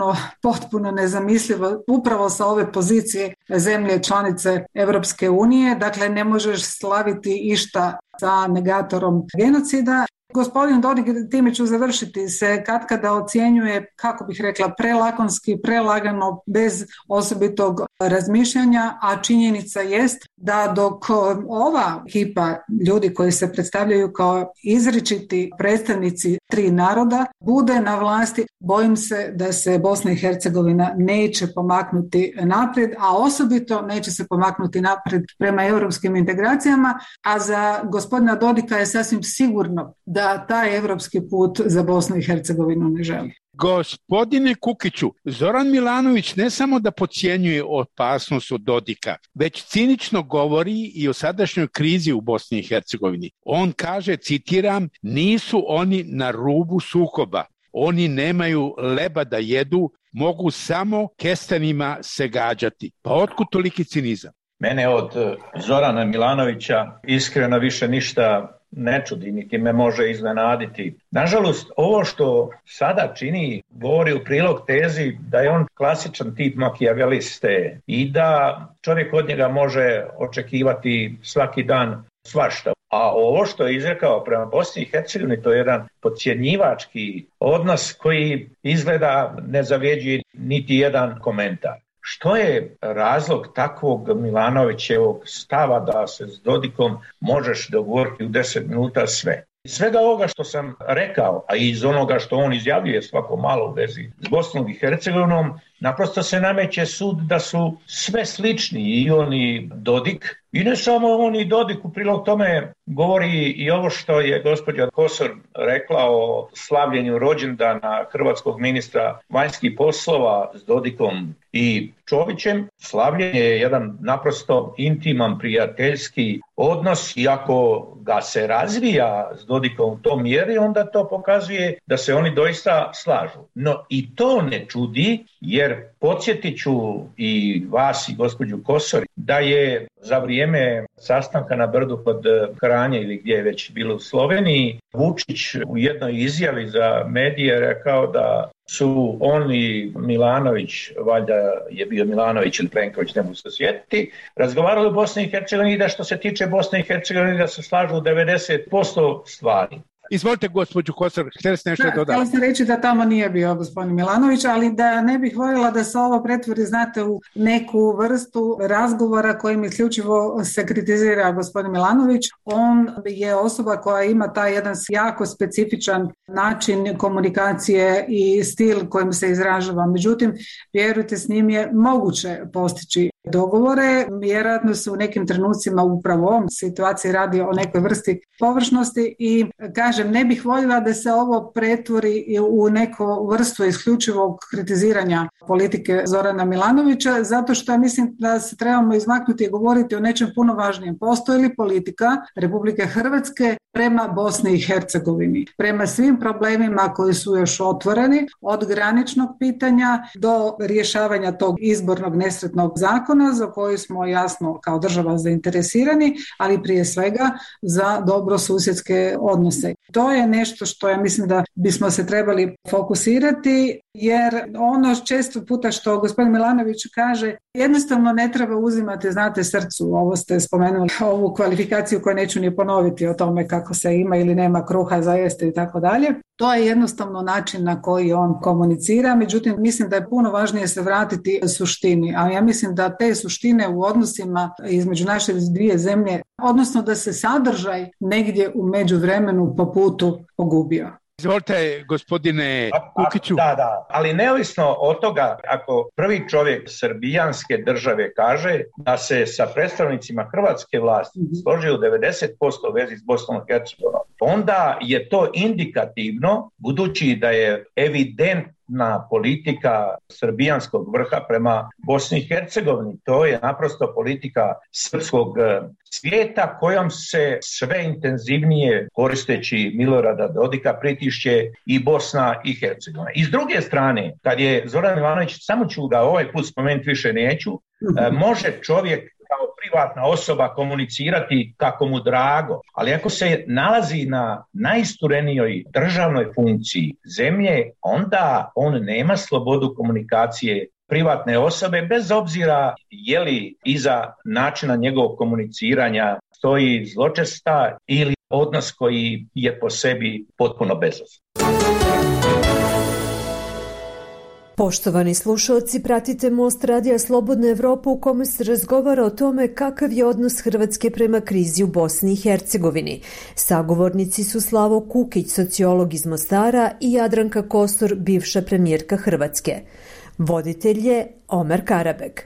potpuno nezamislivo, upravo sa ove pozicije zemlje članice Europske unije. Dakle, ne možeš slaviti išta sa negatorom genocida. Gospodin Dodik, time ću završiti, se katkada ocjenjuje, kako bih rekla, prelakonski, prelagano, bez osobitog razmišljanja, a činjenica jest da dok ova ekipa ljudi koji se predstavljaju kao izričiti predstavnici 3 naroda bude na vlasti, bojim se da se Bosna i Hercegovina neće pomaknuti naprijed, a osobito neće se pomaknuti naprijed prema europskim integracijama, a za gospodina Dodika je sasvim sigurno da taj europski put za Bosnu i Hercegovinu ne želi. Gospodine Kukiću, Zoran Milanović ne samo da podcjenjuje opasnost od Dodika, već cinično govori i o sadašnjoj krizi u Bosni i Hercegovini. On kaže, citiram, nisu oni na rubu sukoba, oni nemaju leba da jedu, mogu samo kestenima se gađati. Pa otkud toliki cinizam? Mene od Zorana Milanovića iskreno više ništa ne čudi, niti me može iznenaditi. Nažalost, ovo što sada čini govori u prilog tezi da je on klasičan tip makijaveliste i da čovjek od njega može očekivati svaki dan svašta. A ovo što je izrekao prema Bosni i Hercegovini, to je jedan podcjenjivački odnos koji izgleda ne zavređuje niti jedan komentar. Što je razlog takvog Milanovićevog stava da se s Dodikom možeš dogovoriti u 10 minuta sve? Svega ovoga što sam rekao, a iz onoga što on izjavljuje svako malo u vezi s Bosnom i Hercegovinom, naprosto se nameće sud da su sve slični, i on i Dodik. I ne samo on i Dodik, u prilog tome govori i ovo što je gospođa Kosor rekla o slavljenju rođendana hrvatskog ministra vanjskih poslova s Dodikom i Čovićem. Slavljenje je jedan naprosto intiman, prijateljski odnos i ako ga se razvija s Dodikom u tom mjeri, onda to pokazuje da se oni doista slažu. No i to ne čudi, jer podsjetit ću i vas i gospođu Kosor da je za vrijeme sastanka na Brdu kod Kranje ili gdje je već bilo u Sloveniji, Vučić u jednoj izjavi za medije rekao da su on i Milanović, valjda je bio Milanović ili Plenković, ne mogu se sjetiti, razgovarali o Bosni i Hercegovini i da što se tiče Bosne i Hercegovine da se slažu 90% stvari. Izvolite, gospođu Kosor, htjeli ste nešto dodati? Htjela sam reći da tamo nije bio gospodin Milanović, ali da ne bih voljela da se ovo pretvori, znate, u neku vrstu razgovora kojim isključivo se kritizira gospodin Milanović. On je osoba koja ima taj jedan jako specifičan način komunikacije i stil kojim se izražava. Međutim, vjerujte, s njim je moguće postići dogovore. Vjerojatno se u nekim trenucima upravo u ovom situaciji radi o nekoj vrsti površnosti i kažem, ne bih voljela da se ovo pretvori u neku vrstu isključivog kritiziranja politike Zorana Milanovića, zato što mislim da se trebamo izmaknuti i govoriti o nečem puno važnijem. Postoji li politika Republike Hrvatske prema Bosni i Hercegovini, prema svim problemima koji su još otvoreni, od graničnog pitanja do rješavanja tog izbornog nesretnog zakona za koji smo jasno kao država zainteresirani, ali prije svega za dobrosusjedske odnose. To je nešto što ja mislim da bismo se trebali fokusirati, jer ono često puta što gospodin Milanović kaže, jednostavno ne treba uzimati, znate, srcu. Ovo ste spomenuli, ovu kvalifikaciju koju neću ni ponoviti o tome kako se ima ili nema kruha za jesti i tako dalje. To je jednostavno način na koji on komunicira, međutim mislim da je puno važnije se vratiti suštini, a ja mislim da te suštine u odnosima između naše dvije zemlje, odnosno da se sadržaj negdje u međuvremenu po putu pogubio. Izvolite, gospodine Kukiću. Da, ali neovisno od toga, ako prvi čovjek srbijanske države kaže da se sa predstavnicima hrvatske vlasti složio 90% vezi s Bosnom i Hercegovinom, onda je to indikativno, budući da je evidentna politika srbijanskog vrha prema Bosni i Hercegovini. To je naprosto politika srpskog svijeta kojom se sve intenzivnije, koristeći Milorada Dodika, pritišće i Bosna i Hercegovina. I s druge strane, kad je Zoran Milanović, samo ću ga ovaj put spomenuti, više neću, može čovjek kao privatna osoba komunicirati kako mu drago, ali ako se nalazi na najisturenijoj državnoj funkciji zemlje, onda on nema slobodu komunikacije privatne osobe, bez obzira je li iza načina njegovog komuniciranja stoji zločesta ili odnos koji je po sebi potpuno bezazlen. Poštovani slušalci, pratite Most radija Slobodna Evropa u kome se razgovara o tome kakav je odnos Hrvatske prema krizi u Bosni i Hercegovini. Sagovornici su Slavo Kukić, sociolog iz Mostara, i Jadranka Kosor, bivša premijerka Hrvatske. Voditelj je Omer Karabek.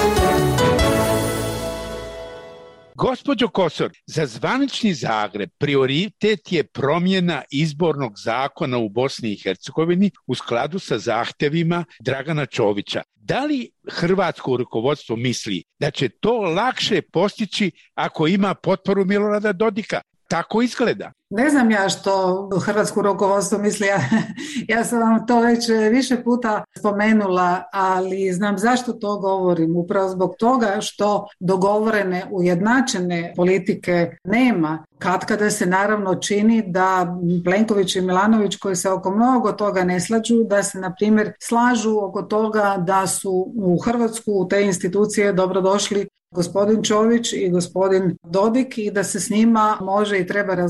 Gospođo Kosor, za zvanični Zagreb prioritet je promjena izbornog zakona u Bosni i Hercegovini u skladu sa zahtjevima Dragana Čovića. Da li hrvatsko rukovodstvo misli da će to lakše postići ako ima potporu Milorada Dodika? Tako izgleda. Ne znam ja što hrvatsko rukovodstvo misli, ja sam vam to već više puta spomenula, ali znam zašto to govorim. Upravo zbog toga što dogovorene, ujednačene politike nema. Katkada se naravno čini da Plenković i Milanović, koji se oko mnogo toga ne slažu, da se na primjer slažu oko toga da su u Hrvatsku u te institucije dobrodošli gospodin Čović i gospodin Dodik i da se s njima može i treba razgovarati.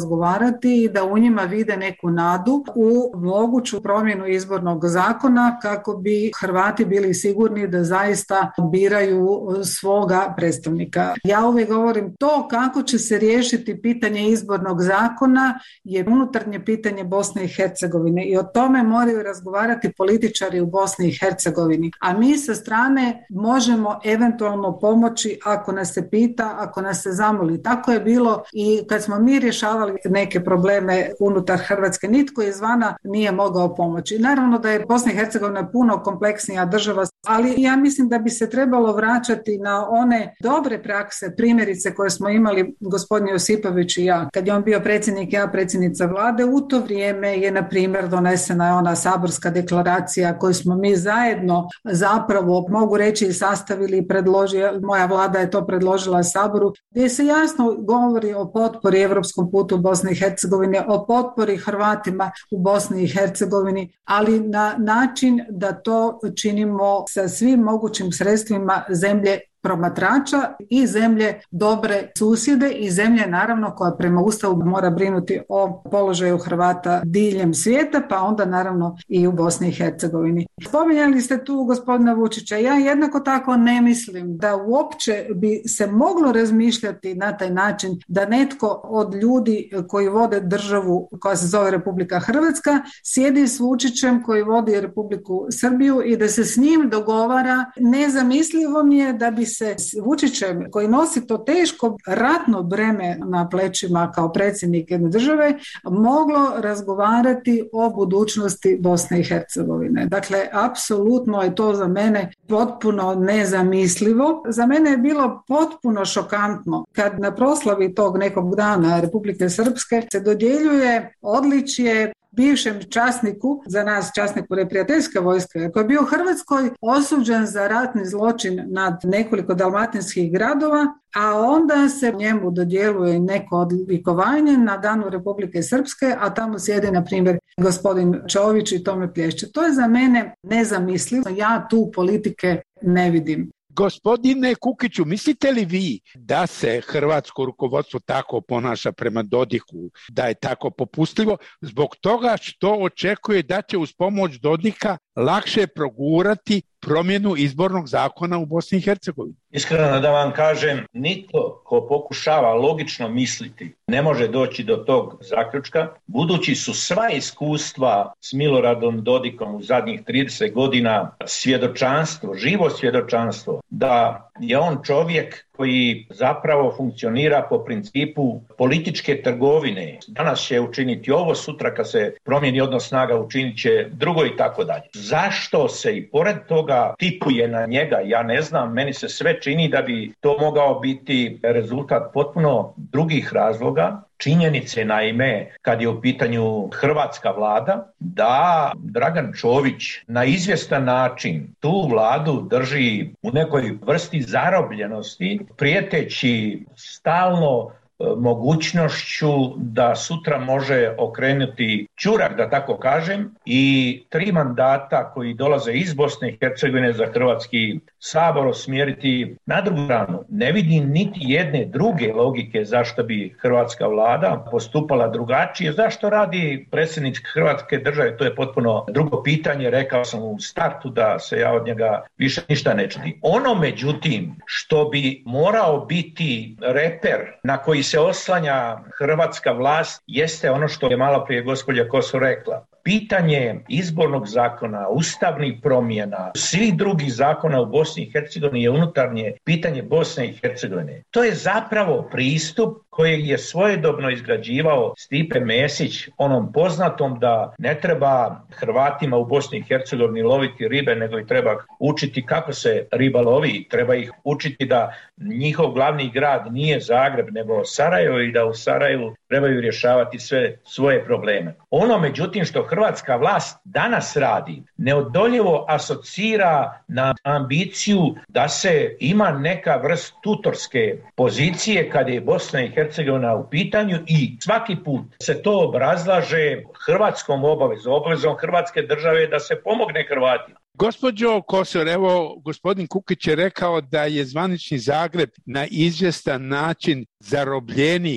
razgovarati i da u njima vide neku nadu u moguću promjenu izbornog zakona kako bi Hrvati bili sigurni da zaista biraju svoga predstavnika. Ja uvijek govorim to kako će se riješiti pitanje izbornog zakona je unutarnje pitanje Bosne i Hercegovine i o tome moraju razgovarati političari u Bosni i Hercegovini. A mi sa strane možemo eventualno pomoći ako nas se pita, ako nas se zamoli. Tako je bilo i kad smo mi rješavali neke probleme unutar Hrvatske, nitko izvana nije mogao pomoći. Naravno da je Bosna i Hercegovina puno kompleksnija država, ali ja mislim da bi se trebalo vraćati na one dobre prakse, primjerice koje smo imali gospodin Josipović i ja. Kad je on bio predsjednik, ja predsjednica vlade, u to vrijeme je na primjer donesena ona saborska deklaracija koju smo mi zajedno zapravo, mogu reći, sastavili i predložili, moja vlada je to predložila Saboru, gdje se jasno govori o potpori europskom putu u Bosni i Hercegovini, o potpori Hrvatima u Bosni i Hercegovini, ali na način da to činimo sa svim mogućim sredstvima zemlje promatrača i zemlje dobre susjede i zemlje naravno koja prema Ustavu mora brinuti o položaju Hrvata diljem svijeta, pa onda naravno i u Bosni i Hercegovini. Spominjali ste tu gospodina Vučića. Ja jednako tako ne mislim da uopće bi se moglo razmišljati na taj način da netko od ljudi koji vode državu koja se zove Republika Hrvatska sjedi s Vučićem koji vodi Republiku Srbiju i da se s njim dogovara. Nezamislivo mi je da bi se s Vučićem koji nosi to teško ratno breme na plećima kao predsjednik jedne države moglo razgovarati o budućnosti Bosne i Hercegovine. Dakle, apsolutno je to za mene potpuno nezamislivo. Za mene je bilo potpuno šokantno kad na proslavi tog nekog dana Republike Srpske se dodjeljuje odličje bivšem časniku, za nas časniku neprijateljske vojske, koji je bio u Hrvatskoj osuđen za ratni zločin nad nekoliko dalmatinskih gradova, a onda se njemu dodjeljuje neko odlikovanje na danu Republike Srpske, a tamo sjedi, na primjer, gospodin Čović i tome plješće. To je za mene nezamislivo. Ja tu politike ne vidim. Gospodine Kukiću, mislite li vi da se hrvatsko rukovodstvo tako ponaša prema Dodiku, da je tako popustljivo, zbog toga što očekuje da će uz pomoć Dodika lakše progurati promjenu izbornog zakona u Bosni i Hercegovini? Iskreno da vam kažem, nitko ko pokušava logično misliti ne može doći do tog zaključka, budući su sva iskustva s Miloradom Dodikom u zadnjih 30 godina svjedočanstvo, živo svjedočanstvo, da je on čovjek koji zapravo funkcionira po principu političke trgovine. Danas će učiniti ovo, sutra kad se promijeni odnos snaga učinit će drugo i tako dalje. Zašto se i pored toga tipuje na njega, ja ne znam, meni se sve čini da bi to mogao biti rezultat potpuno drugih razloga. Činjenice, naime, kad je u pitanju hrvatska vlada, da Dragan Čović na izvjestan način tu vladu drži u nekoj vrsti zarobljenosti, prijeteći stalno mogućnošću da sutra može okrenuti ćurak, da tako kažem, i 3 mandata koji dolaze iz Bosne i Hercegovine za Hrvatski sabor usmjeriti na drugu stranu. Ne vidim niti jedne druge logike zašto bi hrvatska vlada postupala drugačije. Zašto radi predsjednik Hrvatske države? To je potpuno drugo pitanje. Rekao sam u startu da se ja od njega više ništa ne čudim. Ono, međutim, što bi morao biti reper na koji se oslanja hrvatska vlast jeste ono što je malo prije gospođa Kosor rekla. Pitanje izbornog zakona, ustavnih promjena, svih drugih zakona u Bosni i Hercegovini je unutarnje pitanje Bosne i Hercegovine. To je zapravo pristup kojeg je svojedobno izgrađivao Stipe Mesić, onom poznatom da ne treba Hrvatima u Bosni i Hercegovini loviti ribe, nego i treba učiti kako se riba lovi. Treba ih učiti da njihov glavni grad nije Zagreb, nego Sarajevo i da u Sarajevu trebaju rješavati sve svoje probleme. Ono, međutim, što hrvatska vlast danas radi, neodoljivo asocira na ambiciju da se ima neka vrst tutorske pozicije kad je Bosna i Hercegovina u pitanju i svaki put se to obrazlaže hrvatskom obavezom Hrvatske države da se pomogne Hrvatima. Gospođo Kosor, evo, gospodin Kukić je rekao da je zvanični Zagreb na izvjestan način zarobljenik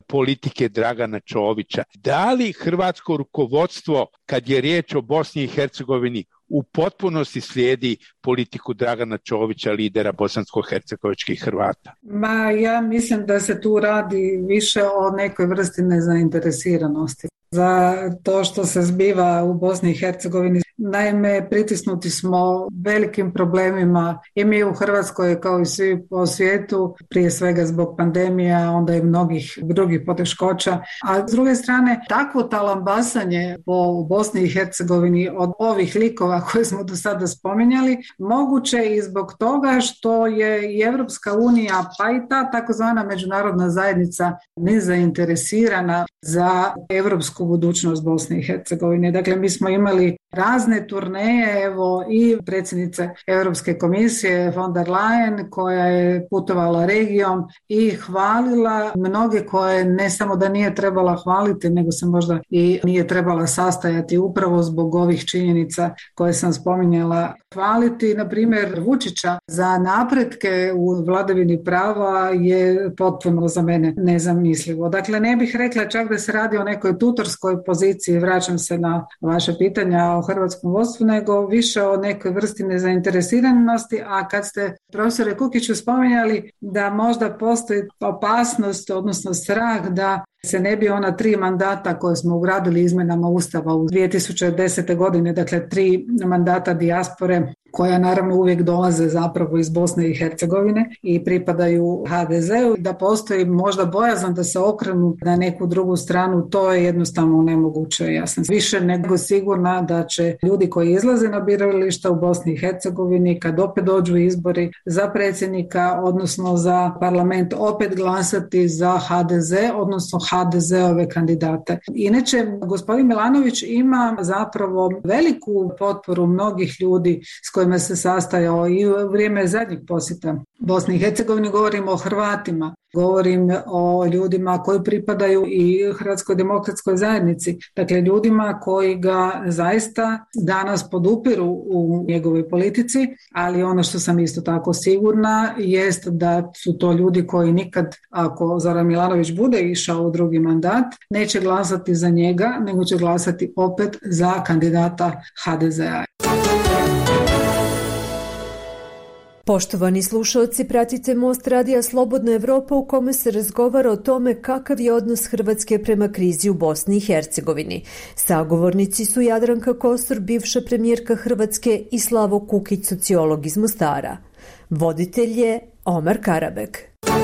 politike Dragana Čovića. Da li hrvatsko rukovodstvo, kad je riječ o Bosni i Hercegovini, u potpunosti slijedi politiku Dragana Čovića, lidera bosansko-hercegovičkih Hrvata? Ja mislim da se tu radi više o nekoj vrsti nezainteresiranosti za to što se zbiva u Bosni i Hercegovini. Naime, pritisnuti smo velikim problemima i mi u Hrvatskoj kao i svi po svijetu, prije svega zbog pandemija, onda i mnogih drugih poteškoća. A s druge strane, takvo talambasanje po Bosni i Hercegovini od ovih likova koje smo do sada spominjali, moguće i zbog toga što je i Europska unija, pa i ta takozvana međunarodna zajednica nezainteresirana za europsku budućnost Bosne i Hercegovine. Dakle, mi smo imali razne turneje, evo i predsjednice Europske komisije von der Leyen koja je putovala regijom i hvalila mnoge koje ne samo da nije trebala hvaliti, nego se možda i nije trebala sastajati upravo zbog ovih činjenica koje sam spominjala. Hvaliti, na primjer, Vučića za napretke u vladavini prava je potpuno za mene nezamislivo. Dakle, ne bih rekla čak da se radi o nekoj tutorskoj poziciji, vraćam se na vaše pitanja o hrvatskom vodstvu, nego više o nekoj vrsti nezainteresiranosti, a kad ste, profesore Kukiću, spominjali da možda postoji opasnost, odnosno strah da se ne bi ona 3 mandata koje smo ugradili izmjenama Ustava u 2010. godine, dakle 3 mandata dijaspore koja naravno uvijek dolaze zapravo iz Bosne i Hercegovine i pripadaju HDZ-u, da postoji možda bojazan da se okrenu na neku drugu stranu, to je jednostavno nemoguće. Ja sam više nego sigurna da će ljudi koji izlaze na birališta u Bosni i Hercegovini, kad opet dođu izbori za predsjednika, odnosno za parlament, opet glasati za HDZ, odnosno HDZ-ove kandidate. Inače, gospodin Milanović ima zapravo veliku potporu mnogih ljudi s kojima se sastajao i u vrijeme zadnjih posjeta Bosni i Hercegovini. Govorimo o Hrvatima, govorim o ljudima koji pripadaju i Hrvatskoj demokratskoj zajednici, dakle ljudima koji ga zaista danas podupiru u njegovoj politici, ali ono što sam isto tako sigurna jest da su to ljudi koji nikad, ako Zoran Milanović bude išao u drugi mandat, neće glasati za njega, nego će glasati opet za kandidata HDZ-a. Poštovani slušalci, pratite Most radija Slobodna Evropa u kome se razgovara o tome kakav je odnos Hrvatske prema krizi u Bosni i Hercegovini. Sagovornici su Jadranka Kosor, bivša premijerka Hrvatske, i Slavo Kukić, sociolog iz Mostara. Voditelj je Omar Karabek.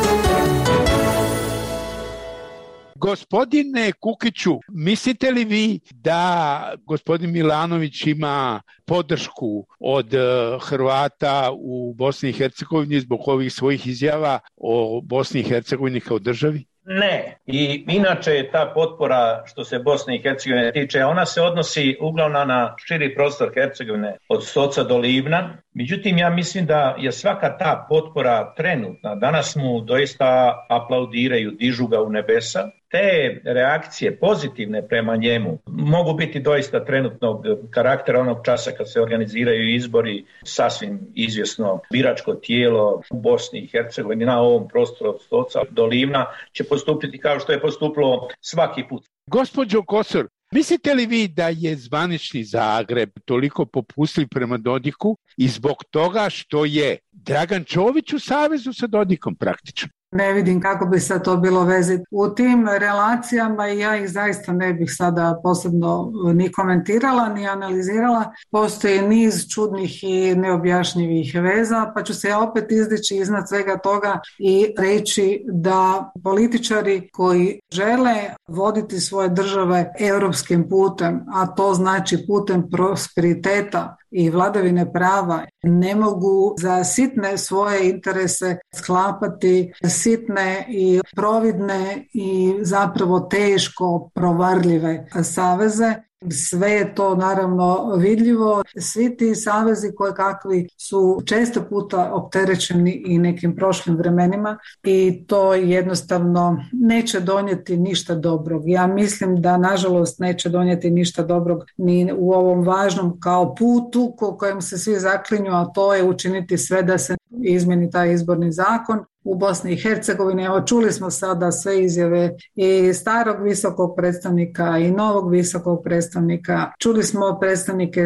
Gospodine Kukiću, mislite li vi da gospodin Milanović ima podršku od Hrvata u Bosni i Hercegovini zbog ovih svojih izjava o Bosni i Hercegovini kao državi? Ne. I inače je ta potpora što se Bosne i Hercegovine tiče, ona se odnosi uglavnom na širi prostor Hercegovine od Stoca do Livna. Međutim, ja mislim da je svaka ta potpora trenutna. Danas mu doista aplaudiraju, dižu ga u nebesa. Te reakcije pozitivne prema njemu mogu biti doista trenutnog karaktera onog časa kad se organiziraju izbori, sasvim izvjesno biračko tijelo u Bosni i Hercegovini na ovom prostoru od Stoca do Livna će postupiti kao što je postupilo svaki put. Gospođo Kosor, mislite li vi da je zvanični Zagreb toliko popustljiv prema Dodiku i zbog toga što je Dragan Čović u savezu sa Dodikom praktično? Ne vidim kako bi se to bilo veziti u tim relacijama i ja ih zaista ne bih sada posebno ni komentirala, ni analizirala. Postoji niz čudnih i neobjašnjivih veza, pa ću se ja opet izdići iznad svega toga i reći da političari koji žele voditi svoje države europskim putem, a to znači putem prosperiteta i vladavine prava, ne mogu za sitne svoje interese sklapati sitne i providne i zapravo teško provarljive saveze. Sve je to naravno vidljivo. Svi ti savezi koje kakvi su često puta opterećeni i nekim prošlim vremenima i to jednostavno neće donijeti ništa dobrog. Ja mislim da nažalost neće donijeti ništa dobrog ni u ovom važnom kao putu kojem se svi zaklinju, a to je učiniti sve da se izmeni taj izborni zakon u Bosni i Hercegovini. Evo, čuli smo sada sve izjave i starog visokog predstavnika i novog visokog predstavnika. Čuli smo predstavnike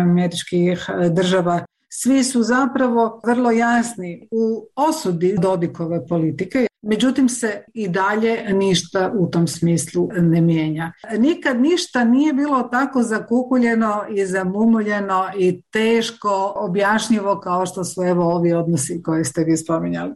SAD-a. Svi su zapravo vrlo jasni u osudi Dodikove politike, međutim se i dalje ništa u tom smislu ne mijenja. Nikad ništa nije bilo tako zakukuljeno i zamumuljeno i teško objašnjivo kao što su evo ovi odnosi koje ste vi spominjali.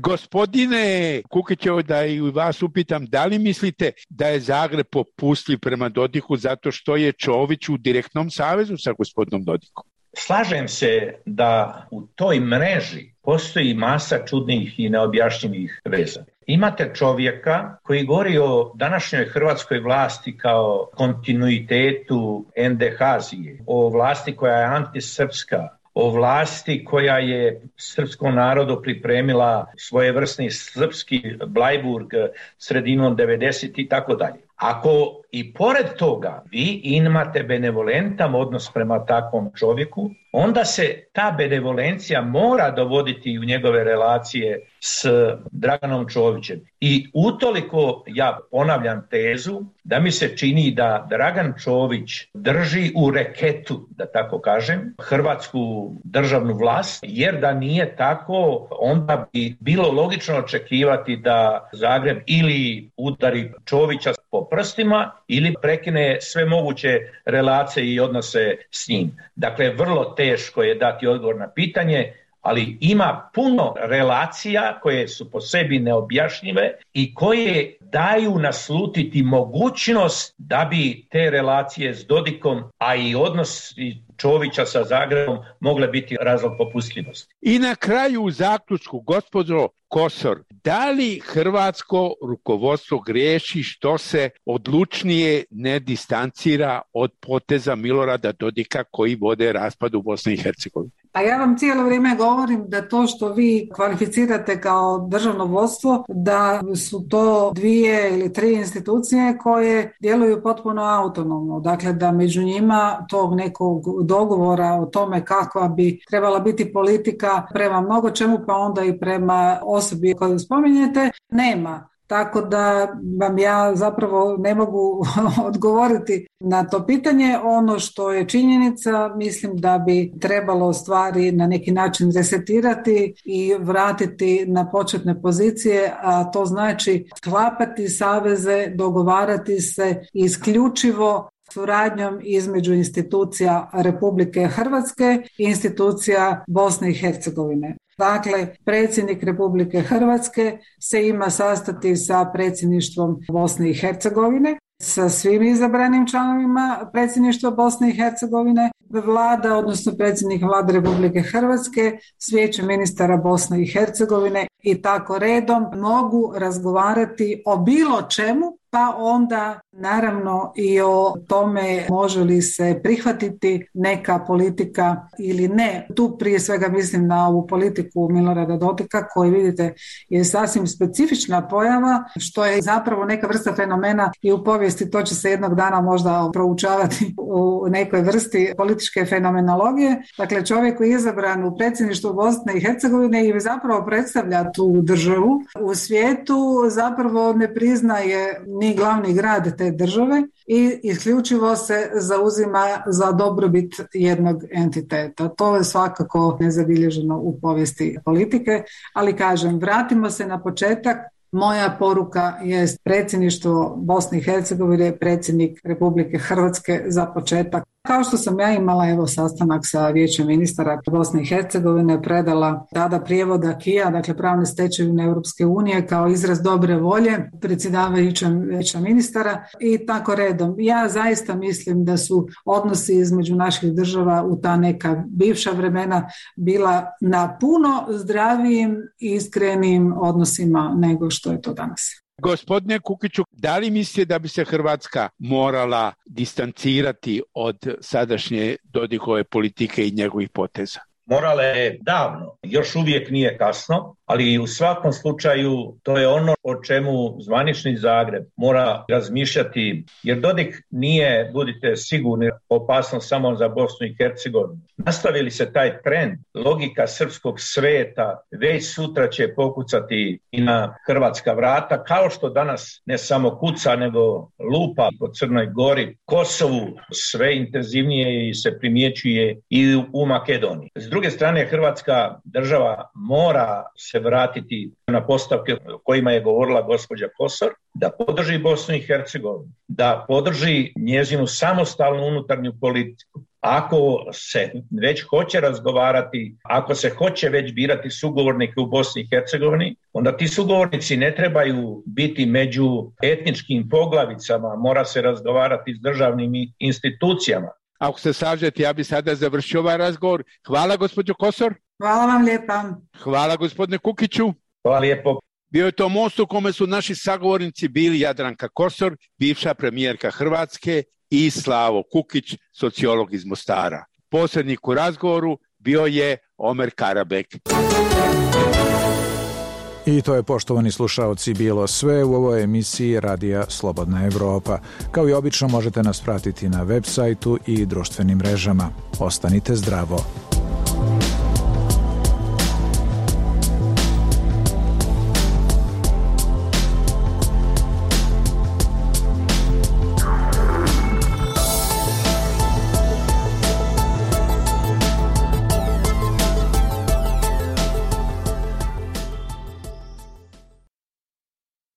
Gospodine Kukićevo, da i vas upitam, da li mislite da je Zagreb popustljiv prema Dodiku zato što je Čović u direktnom savezu sa gospodinom Dodikom? Slažem se da u toj mreži postoji masa čudnih i neobjašnjivih veza. Imate čovjeka koji govori o današnjoj hrvatskoj vlasti kao kontinuitetu NDH-zije, o vlasti koja je antisrpska, o vlasti koja je srpskom narodu pripremila svojevrsni srpski Blajburg sredinom 90 i tako dalje. Ako i pored toga vi imate benevolentan odnos prema takvom čovjeku, onda se ta benevolencija mora dovoditi u njegove relacije s Draganom Čovićem. I utoliko ja ponavljam tezu da mi se čini da Dragan Čović drži u reketu, da tako kažem, hrvatsku državnu vlast, jer da nije tako, onda bi bilo logično očekivati da Zagreb ili udari Čovića po prstima ili prekine sve moguće relacije i odnose s njim. Dakle, vrlo teško je dati odgovor na pitanje, ali ima puno relacija koje su po sebi neobjašnjive i koje daju naslutiti mogućnost da bi te relacije s Dodikom, a i odnos Čovića sa Zagrebom mogle biti razlog popustljivosti. I na kraju u zaključku, gospođo Kosor, da li hrvatsko rukovodstvo griješi što se odlučnije ne distancira od poteza Milorada Dodika koji vode raspad u Bosni i Hercegovini? A ja vam cijelo vrijeme govorim da to što vi kvalificirate kao državno vodstvo, da su to 2 ili 3 institucije koje djeluju potpuno autonomno. Dakle, da među njima tog nekog dogovora o tome kakva bi trebala biti politika prema mnogo čemu, pa onda i prema osobi koju spominjete, nema. Tako da vam ja zapravo ne mogu odgovoriti na to pitanje. Ono što je činjenica, mislim da bi trebalo stvari na neki način resetirati i vratiti na početne pozicije, a to znači sklapati saveze, dogovarati se isključivo suradnjom između institucija Republike Hrvatske i institucija Bosne i Hercegovine. Dakle, predsjednik Republike Hrvatske se ima sastati sa predsjedništvom Bosne i Hercegovine, sa svim izabranim članovima predsjedništva Bosne i Hercegovine, vlada, odnosno predsjednik Vlade Republike Hrvatske, s Vijećem ministara Bosne i Hercegovine i tako redom mogu razgovarati o bilo čemu, pa onda naravno i o tome može li se prihvatiti neka politika ili ne. Tu prije svega mislim na ovu politiku Milorada Dodika koji vidite je sasvim specifična pojava, što je zapravo neka vrsta fenomena i u povijesti, to će se jednog dana možda proučavati u nekoj vrsti političke fenomenologije. Dakle, čovjek koji je izabran u predsjedništvu Bosne i Hercegovine i zapravo predstavlja tu državu u svijetu, zapravo ne priznaje ni glavni grad te države i isključivo se zauzima za dobrobit jednog entiteta. To je svakako nezabilježeno u povijesti politike, ali kažem, vratimo se na početak. Moja poruka je predsjedništvo Bosne i Hercegovine, predsjednik Republike Hrvatske za početak. Kao što sam ja imala sastanak sa Vijećem ministara Bosne i Hercegovine, predala tada prijevod AKI-a, dakle pravne stečevine Europske unije, kao izraz dobre volje predsjedavajućem Vijeća ministara i tako redom. Ja zaista mislim da su odnosi između naših država u ta neka bivša vremena bila na puno zdravijim i iskrenijim odnosima nego što je to danas. Gospodine Kukiću, da li mislite da bi se Hrvatska morala distancirati od sadašnje Dodikove politike i njegovih poteza? Morala je davno, još uvijek nije kasno. ali u svakom slučaju to je ono o čemu zvanični Zagreb mora razmišljati, jer Dodik nije, budite sigurni, opasno samo za Bosnu i Hercegovinu. Nastavi li se taj trend, logika srpskog sveta već sutra će pokucati i na hrvatska vrata, kao što danas ne samo kuca, nego lupa po Crnoj Gori, Kosovu, sve intenzivnije se primjećuje i u Makedoniji. S druge strane, Hrvatska država mora se vratiti na postavke o kojima je govorila gospođa Kosor, da podrži Bosnu i Hercegovinu, da podrži njezinu samostalnu unutarnju politiku. Ako se već hoće razgovarati, ako se hoće već birati sugovornike u Bosni i Hercegovini, onda ti sugovornici ne trebaju biti među etničkim poglavicama, mora se razgovarati s državnim institucijama. Ako se slažete, ja bi sada završio ovaj razgovor. Hvala gospođo Kosor. Hvala vam lijepa. Hvala gospodine Kukiću. Hvala lijepo. Bio je to most u kome su naši sagovornici bili Jadranka Kosor, bivša premijerka Hrvatske, i Slavo Kukić, sociolog iz Mostara. Posrednik u razgovoru bio je Omer Karabek. I to je, poštovani slušaoci, bilo sve u ovoj emisiji Radija Slobodna Evropa. Kao i obično možete nas pratiti na web sajtu i društvenim mrežama. Ostanite zdravo.